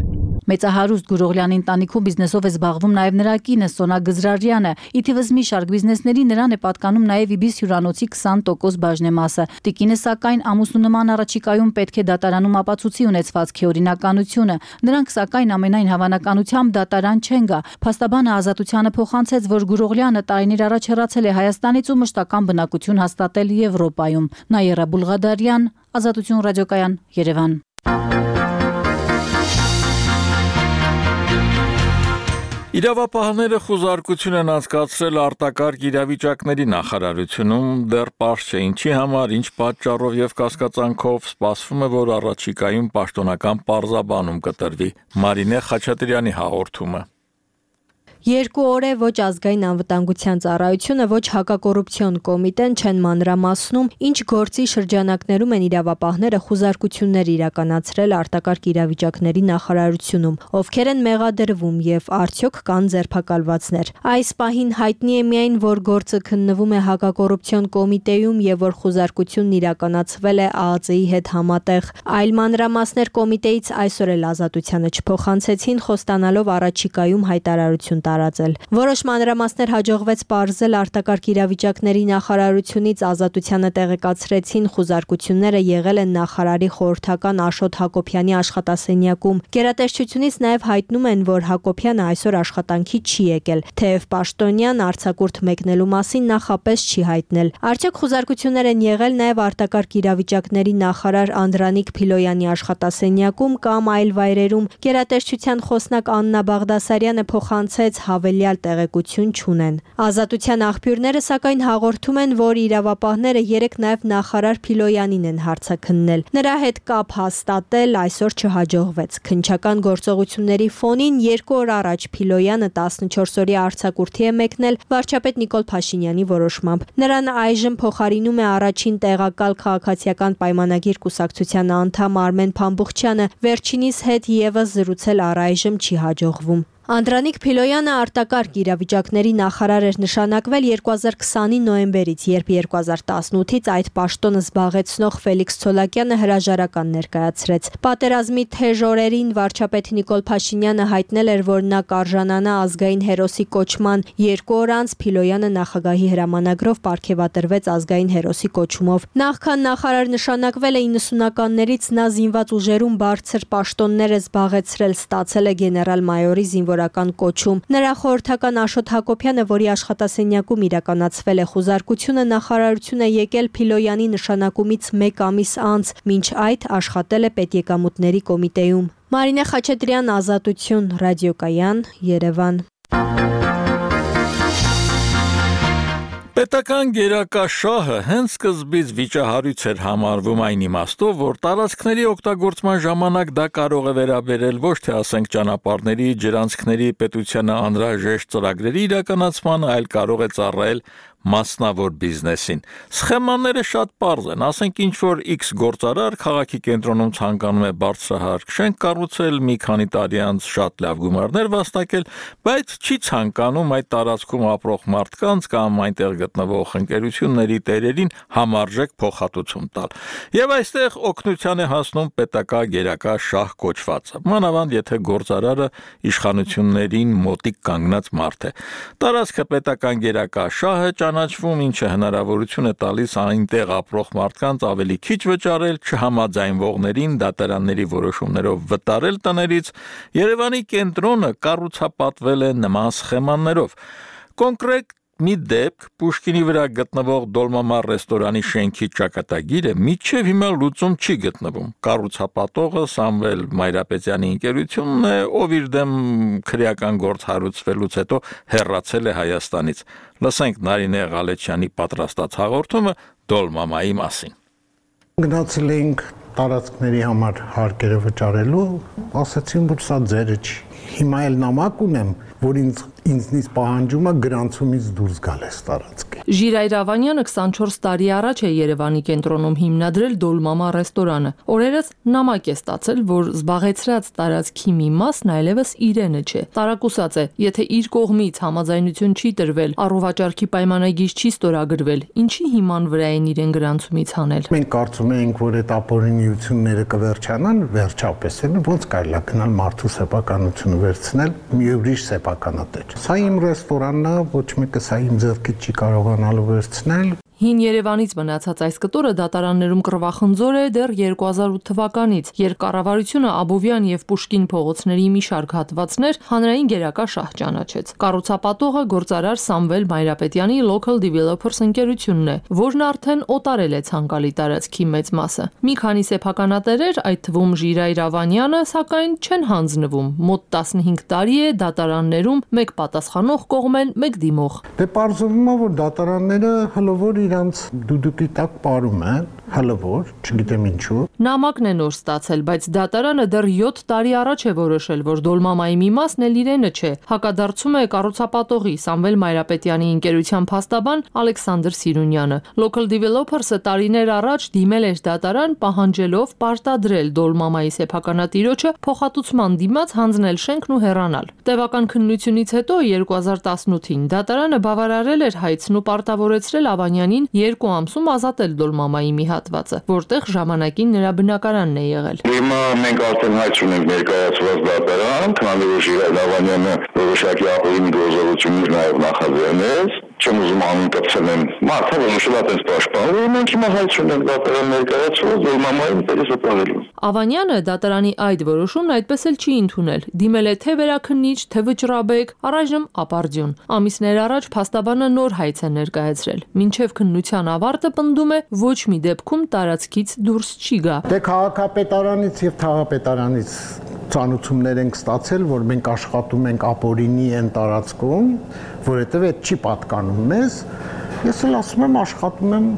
Մեծահարուստ Գուրողլյանի ընտանիքում բիզնեսով է զբաղվում նաև նրա կինը Սոնա Գզրարյանը։ Ի թիվս մի շարք բիզնեսների նրան է պատկանում նաև Իբիս հյուրանոցի 20% բաժնեմասը։ Տիկինը սակայն ամուսնու նման առաջիկայում պետք է դատարանում ապացուցի ունեցվածքի օրինականությունը։ Նրանք սակայն ամենայն հավանականությամբ դատարան չեն գա։ Փաստաբանը Ազատությանը փոխանցեց, որ Գուրողլյանը տարիներ առաջ հեռացել է Հայաստանից ու մշտական բնակություն հաստատել Եվրոպայում։ Նաիրա Բուլղադարյան, Ազատություն ռադիոկայան, Երևան։ Իրավապահները խուզարկություն են անցկացրել արտակարգ իրավիճակների նախարարությունում, դեռ պարզ չէ ինչի համար, ինչ պատճառով եւ կասկածանքով սպասվում է, որ առաջիկայում պաշտոնական պարզաբանում կտրվի։ Մարինե Խաչատրյանի հաղորդումը։ 2 օր է ոչ ազգային անվտանգության ծառայությունը, ոչ հակակոռուպցիոն կոմիտեն չեն մանրամասնում, ինչ գործի շրջանակներում են իրավապահները խուզարկություններ իրականացրել արտակարգ իրավիճակների նախարարությունում, ովքեր են մեղադրվում եւ արդյոք կան ձերբակալվածներ։ Այս պահին հայտնի է միայն, որ գործը քննվում է հակակոռուպցիոն կոմիտեում եւ որ խուզարկությունն իրականացվել է ԱԱԾ-ի հետ համատեղ։ Այլ մանրամասներ կոմիտեից այսօր էլ Ազատությանը չփոխանցեցին, խոստանալով առաջիկայում հայտարարություն տարածել։ Որոշ մանրամասներ հաջողվեց պարզել արտակարգ իրավիճակների նախարարությունից Ազատությանը տեղեկացրեցին խուզարկությունները եղել են նախարարի խորհրդական Աշոտ Հակոբյանի աշխատասենյակում։ Գերատեսչությունից նաև հայտնում են, որ Հակոբյանը այսօր աշխատանքի չի եկել, թեև պաշտոնյան արձակուրդ մեկնելու մասին նախապես չի հայտնել։ Արդյոք խուզարկություններ են եղել նաև արտակարգ իրավիճակների նախարար Անդրանիկ Փիլոյանի աշխատասենյակում կամ այլ վայրերում։ Գերատեսչության խոսնակ Աննա Բաղդասարյանը փոխանցեց հավելյալ տեղեկություն չունեն։ Ազատության աղբյուրները սակայն հաղորդում են, որ իրավապահները երեկ նաև նախարար Փիլոյանին են հարցաքննել։ Նրա հետ կապ հաստատել այսօր չհաջողվեց։ Քննչական գործողությունների ֆոնին 2 օր առաջ Փիլոյանը 14-օրյա արձակուրդի է մեկնել վարչապետ Նիկոլ Փաշինյանի որոշմամբ։ Նրան այժմ փոխարինում է առաջին տեղակալ քաղաքացիական պայմանագիր կուսակցության անդամ Արմեն Փամբուխչյանը, վերջինիս հետ եւս զրուցել առայժմ չի հաջողվում։ Անդրանիկ Փիլոյանը արտակարգ իրավիճակների նախարար էր նշանակվել 2020-ի նոյեմբերից, երբ 2018-ից այդ պաշտոնը զբաղեցնող Ֆելիքս Ցոլակյանը հրաժարական ներկայացրեց։ Պատերազմի թեժ օրերին վարչապետ Նիկոլ Փաշինյանը հայտնել էր, որ նա կարժանանա ազգային հերոսի կոչման։ 2 օր անց Փիլոյանը նախագահի հրամանագրով պարգևատրվեց ազգային հերոսի կոչումով։ Նախքան նախարար նշանակվել է 90-ականներից նա զինված ուժերում բարձր պաշտոններ է զբաղեցրել, ստացել է գեներալ-մայորի զինվորական կոչում։ Նրա խորհրդական Աշոտ Հակոբյանը, որի աշխատասենյակում իրականացվել է խուզարկությունը, նախարարություն է եկել Փիլոյանի նշանակումից 1 ամիս անց, մինչ այդ աշխատել է պետեկամուտների կոմիտեում։ Մարինե Խաչատրյան, Ազատություն ռադիոկայան, Երևան։ Պետական գերակա շահը հենց սկզբից վիճահարույց էր համարվում այն իմաստով, որ տարածքների օգտագործման ժամանակ դա կարող է վերաբերել ոչ թե ասենք ճանապարհների, ջրանցքների, պետությանը անհրաժեշտ ծրագրերի իրականացման, այլ կարող է ծառայել մասնավոր բիզնեսին։ Սխեմաները շատ պարզ են, ասենք ինչ որ X գործարար քաղաքի կենտրոնում ցանկանում է բարձրահարկ շենք կառուցել, մի քանի տարի անց շատ լավ գումարներ վաստակել, բայց չի ցանկանում այդ տարածքում ապրող մարդկանց կամ այնտեղ գտնվող ընկերությունների տերերին համարժեք փոխհատուցում տալ։ Եվ այստեղ օգնության է հասնում պետական գերակա շահ կոչվածը։ Մանավանդ եթե գործարարը իշխանություններին մոտիկ կանգնած մարդ է։ Տարածքը պետական գերակա շահը ճանաչվում, ինչը հնարավորություն է տալիս այնտեղ ապրող մարդկանց ավելի քիչ վճարել, չհամաձայնվողներին դատարանների որոշումներով վտարել տներից։ Երևանի կենտրոնը կառուցապատվել է նման սխեմաներով։ Կոնկրետ մի դեպք Պուշկինի վրա գտնվող Դոլմամար ռեստորանի շենքի ճակատագիրը մինչև հիմա լուծում չի գտնվում։ Կառուցապատողը Սամվել Մայրապետյանի ընկերությունն է, ով իր դեմ քրեական գործ հարուցվելուց հետո հեռացել է Հայաստանից։ Լսենք Նարինե Ղալեչյանի պատրաստած հաղորդումը Դոլմամայի մասին։ Գնացել էինք տարածքների համար հարկերը վճարելու, ասացին, որ սա ձերը չի։ հիմա էլ նամակ ունեմ, որ ինձնից պահանջում է գրանցումից դուրս գալ այս տարածքը։ Ժիրայր Ավանյանը 24 տարի առաջ է Երևանի կենտրոնում հիմնադրել Դոլմամա ռեստորանը։ Օրերս նամակ է ստացել, որ զբաղեցրած տարածքի մի մասն այլևս իրենը չէ։ Տարակուսած է, եթե իր կողմից համաձայնություն չի տրվել, առողջարքի պայմանագիր չի ստորագրվել, ինչի հիման վրա են իրեն գրանցումից հանել։ Մենք կարծում ենք, որ այդ ապօրինությունները կվերջանան, վերջապես էլ ոնց կարելի է գնալ մարդու սեփականությունը վերցնել մի ուրիշ սեփականատեր։ Սա իմ ռեստորանն է, ոչ մեկը սա իմ ձեռքից չի կարողանալու վերցնել։ Հին Երևանից մնացած այս կտորը դատարաններում կռվախնձոր է դեռ 2008 թվականից, երբ կառավարությունը Աբովյան եւ Պուշկին փողոցների մի շարք հատվածներ հանրային գերակա շահ ճանաչեց։ Կառուցապատողը գործարար Սամվել Մայրապետյանի Local Developers ընկերությունն է, որն արդեն օտարել է ցանկալի տարածքի մեծ մասը։ Մի քանի սեփականատերեր, այդ թվում Ժիրայր Ավանյանը, սակայն չեն հանձնվում։ Մոտ 15 տարի է դատարաններում մեկ պատասխանող կողմ են, մեկ դիմող։ Դե պարզվում է, որ դատարանները հլովոր իրանց դուդուկի տակ ապարում են, հլվոր, չգիտեմ ինչու։ Նամակն է նոր ստացել, բայց դատարանը դեռ 7 տարի առաջ է որոշել, որ Դոլմամայի մի մասն էլ իրենը չէ։ Հակադարձում է կառուցապատողի Սամվել Մայրապետյանի ընկերության փաստաբան Ալեքսանդր Սիրունյանը։ Local Developers-ը տարիներ առաջ դիմել էր դատարան, պահանջելով պարտադրել Դոլմամայի սեփականատիրոջը փոխհատուցման դիմաց հանձնել շենքն ու հեռանալ։ Տևական քննությունից հետո 2018-ին դատարանը բավարարել էր հայցն ու պարտավորեցրել Ավանյանին 2 ամսում ազատել Դոլմամայի մի հատվածը, որտեղ ժամանակին նրա բնակարանն է եղել։ Հիմա մենք արդեն հայց ունենք ներկայացված դատարան, քանի որ Ժիրայր Ավանյանը որոշակի ապօրինի գործողություններ նաև նախաձեռնեց, չեմ ուզում անուն կպցնեմ, մարդը որոշել է այդպես պաշտպանել, մենք հիմա հայց ունենք դատարան ներկայացված Դոլմամային դերս ապահովելու։ Ավանյանը դատարանի այդ որոշումն այդպես էլ չի ընդունել։ Դիմել է թե վերաքննիչ, թե վճռաբեկ, առայժմ ապարդյուն։ Ամիսներ առաջ փաստաբանը նոր հայց է ներկայացրել։ Մինչև քննության ավարտը պնդում է ոչ մի դեպքում տարածքից դուրս չի գա։ Դե քաղաքապետարանից եւ թաղապետարանից ծանոթություններ ենք ստացել, որ մենք աշխատում ենք ապօրինի են տարածքում, որովհետեւ այդ չի պատկանում մեզ։ Ես էլ ասում եմ աշխատում եմ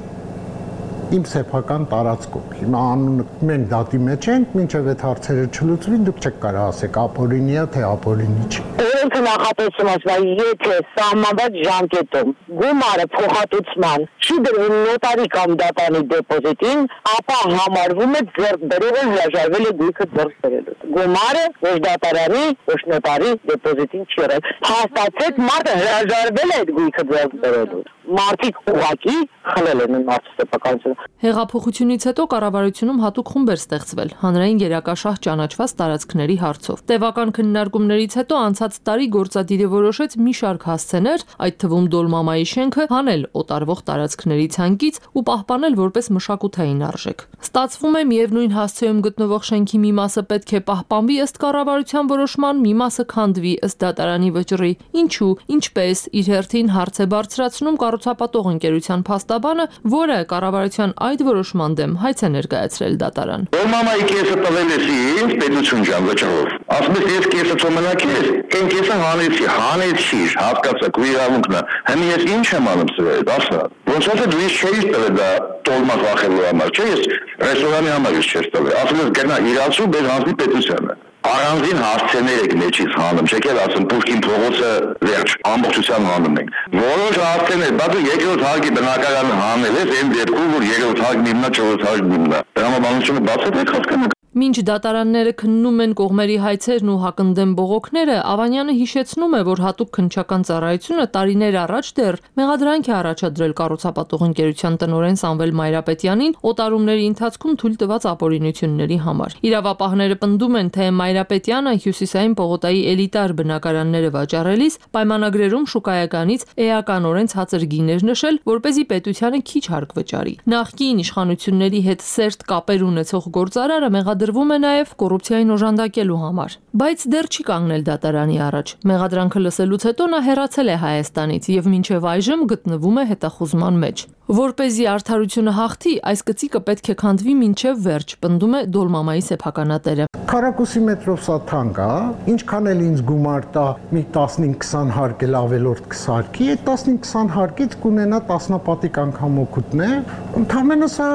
իմ սեփական տարածքում։ Հիմա անունը մենք դատի մեջ ենք, մինչև այդ հարցերը չլուծվին, դուք չեք կարող ասեք ապօրինի է, թե ապօրինի չի։ Օրենքը նախատեսում է, եթե սահմանված ժամկետում գումարը փոխհատուցման չի դրվում նոտարի կամ դատարանի դեպոզիտին, ապա համարվում է ձեռք բերողը հրաժարվել է գույքը ձեռք բերելու։ Գումարը ոչ դատարանի, ոչ նոտարի դեպոզիտին չի եղել։ Հաստատվեց մարդը հրաժարվել է այդ գույքը ձեռք բերելու։ Մարդիկ ուղղակի խլել են մարդու սեփականությունը։ Հեղափոխությունից հետո կառավարությունում հատուկ խումբ էր ստեղծվել հանրային գերակաշահ ճանաչված տարածքների հարցով։ Տևական քննարկումներից հետո անցած տարի գործադիրը որոշեց մի շարք հասցեներ, այդ թվում Դոլմամայի շենքը, հանել օտարվող տարածքների ցանկից ու պահպանել որպես մշակութային արժեք։ Ստացվում է միևնույն հասցեում գտնվող շենքի մի մասը պետք է պահպանվի ըստ կառավարության որոշման, մի մասը քանդվի ըստ դատարանի վճռի։ Ինչու, ինչպես իր հերթին հարց է բարձրացնում կառուցապատող ընկերության փաստաբանը, որը կառավարության այդ որոշման դեմ հայց է ներկայացրել դատարան։ Դոլմամայի կեսը տվել ես ինձ պետություն ջան վճռով։ Ասում ես ես կեսը ծոմենակ ես, այն կեսը հանեցի, հասկացա, քո իրավունքն է։ Հիմա ես ինչ եմ անում սրա հետ, ասա։ Ոնց որ դու ես չէի տվել դա տոլմա վախելու համար, չէ՞ ես ռեստորանի համար ես չես տվել։ Ասում ես գնա իրացու բեր հանձնի պետությանը։ Առանձին հարցեր եք մեջից հանում, չէ՞ էլ ասում Պուշկին փողոցը վերջ ամբողջությամբ հանում ենք։ Որոշ հարցեր, բայց երկրորդ հարկի բնակարանը հանել ես, այն դեպքում որ երկրորդ հարկն իմնա, չորրորդ հարկն իմնա։ Դրամաբանությունը բացել եք հասկանաք։ Մինչ դատարանները քննում են կողմերի հայցերն ու հակընդդեմ բողոքները, Ավանյանը հիշեցնում է, որ հատուկ քննչական ծառայությունը տարիներ առաջ դեռ մեղադրանք է առաջադրել կառուցապատող ընկերության տնօրեն Սամվել Մայրապետյանին օտարումների ընթացքում թույլ տված ապօրինությունների համար։ Իրավապահները պնդում են, թե Մայրապետյանը Հյուսիսային պողոտայի էլիտար բնակարանները վաճառելիս պայմանագրերում շուկայականից էականորեն ցածր գիներ նշել, որպեսզի պետությանը քիչ հարկ վճարի։ Նախկին իշխանությունների հետ սերտ կապեր ունեցող գործարարը մեղադրվում է նաև կոռուպցիային օժանդակելու համար, բայց դեռ չի կանգնել դատարանի առաջ։ Մեղադրանքը լսելուց հետո նա հեռացել է Հայաստանից եւ մինչեւ այժմ գտնվում է հետախուզման մեջ։ Որպեսզի արդարությունը հաղթի, այս գծիկը պետք է քանդվի մինչև վերջ, պնդում է Դոլմամայի սեփականատերը։ Քառակուսի մետրով սա թանկ է, ինչքան էլ ինձ գումար տա մի 15-20 հարկ էլ ավելորդ կսարքի, այդ 15-20 հարկից կունենա տասնապատիկ անգամ օգուտներ, ընդհանրապես սա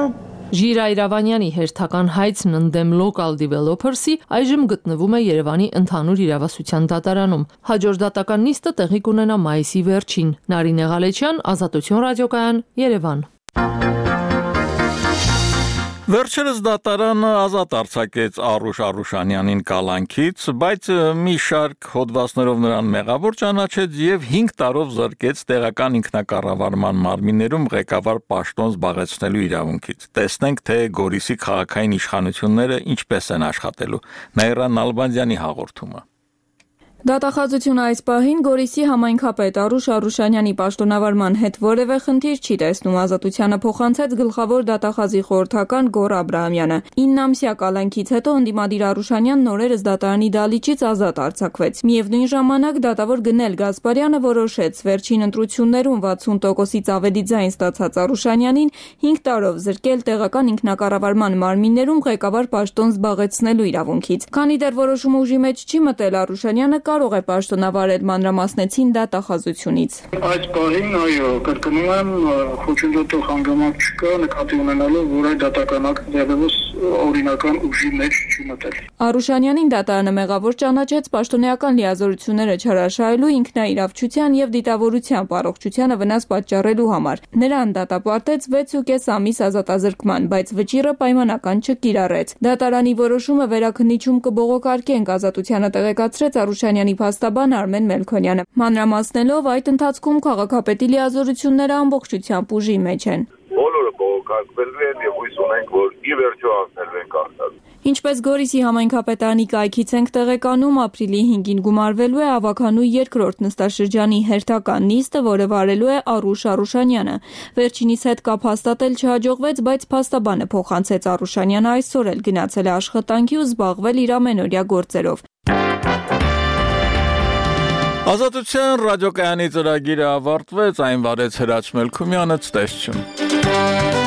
Ժիրա Իրավանյանի հերթական հայցն ընդդեմ local developers-ի այժմ գտնվում է Երևանի ընդհանուր իրավասության դատարանում։ Հաջորդ դատական նիստը տեղի կունենա մայիսի վերջին։ Նարինե Ղալեչյան, Ազատություն ռադիոկայան, Երևան։ Վերջերս դատարանը ազատ արձակեց Արուշ Արուշանյանին կալանքից, բայց մի շարք հոդվածներով նրան մեղավոր ճանաչեց եւ 5 տարով զրկեց տեղական ինքնակառավարման մարմիններում ղեկավար պաշտոն զբաղեցնելու իրավունքից։ Տեսնենք, թե Գորիսի քաղաքային իշխանությունները ինչպես են աշխատելու։ Նաիրա Նալբանդյանի հաղորդումը։ Դատախազությունը այս պահին Գորիսի համայնքապետ Արուշ Արուշանյանի պաշտոնավարման հետ որևէ խնդիր չի տեսնում։ Ազատությանը փոխանցեց գլխավոր դատախազի խորհրդական Գոռ Աբրահամյանը։ 9-ամսյա կալանքից հետո ընդդիմադիր Արուշանյանն օրերս դատարանի դալիճից ազատ արձակվեց։ Միևնույն ժամանակ դատավոր Գնել Գասպարյանը որոշեց վերջին ընտրություններում 60%-ից ավելի ձայն ստացած Արուշանյանին 5 տարով զրկել տեղական ինքնակառավարման մարմիններում ղեկավար պաշտոն զբաղեցնելու իրավունքից։ Քանի դեռ որոշումը ուժի մեջ չի մտել, Արուշանյանը կարող է պաշտոնավարել, մանրամասնեցին դատախազությունից։ Այս պահին, այո, կրկնում եմ, խոչընդոտող հանգամանք չկա, նկատի ունենալով, որ այդ դատական ակտը դեռևս օրինական ուժի մեջ չի մտել։ Արուշանյանին դատարանը մեղավոր ճանաչեց պաշտոնեական լիազորությունները չհրաշայելու, ինքնաիրավչության եւ դիտավորության առողջությանը վնաս պատճառելու համար։ Նրան դատապարտեց 6.5 ամիս ազատազրկման, բայց վճիռը պայմանական չկիրառեց։ Դատարանի որոշումը վերաքննիչում կբողոքարկենք, Ազատությանը տեղեկացրեց Արուշանյանի փաստաբան Արմեն Մելքոնյանը։ Մանրամասնելով, այդ ընթացքում քաղաքապետի լիազորությունները ամբողջությամբ ուժի մեջ են։ Բոլորը բողոքարկվելու են եւ հույս ունենք, որ ի վերջո անցնելու են կարգած։ Ինչպես Գորիսի համայնքապետարանի կայքից ենք տեղեկանում, ապրիլի 5-ին գումարվելու է ավականու 2-րդ նստաշրջանի հերթական նիստը, որը վարելու է Արուշ Արուշանյանը։ Վերջինիս հետ կապ հաստատել չհաջողվեց, բայց փաստաբանը փոխանցեց Արուշանյանը այսօր էլ գնացել է աշխատանքի ու զբաղվել իր ամենօրյա գործերով։ Ազատության ռադիոկայանի ծրագիրը ավարտվեց, այն վարեց Հրաչ Մելքումյանը, ցտեսություն։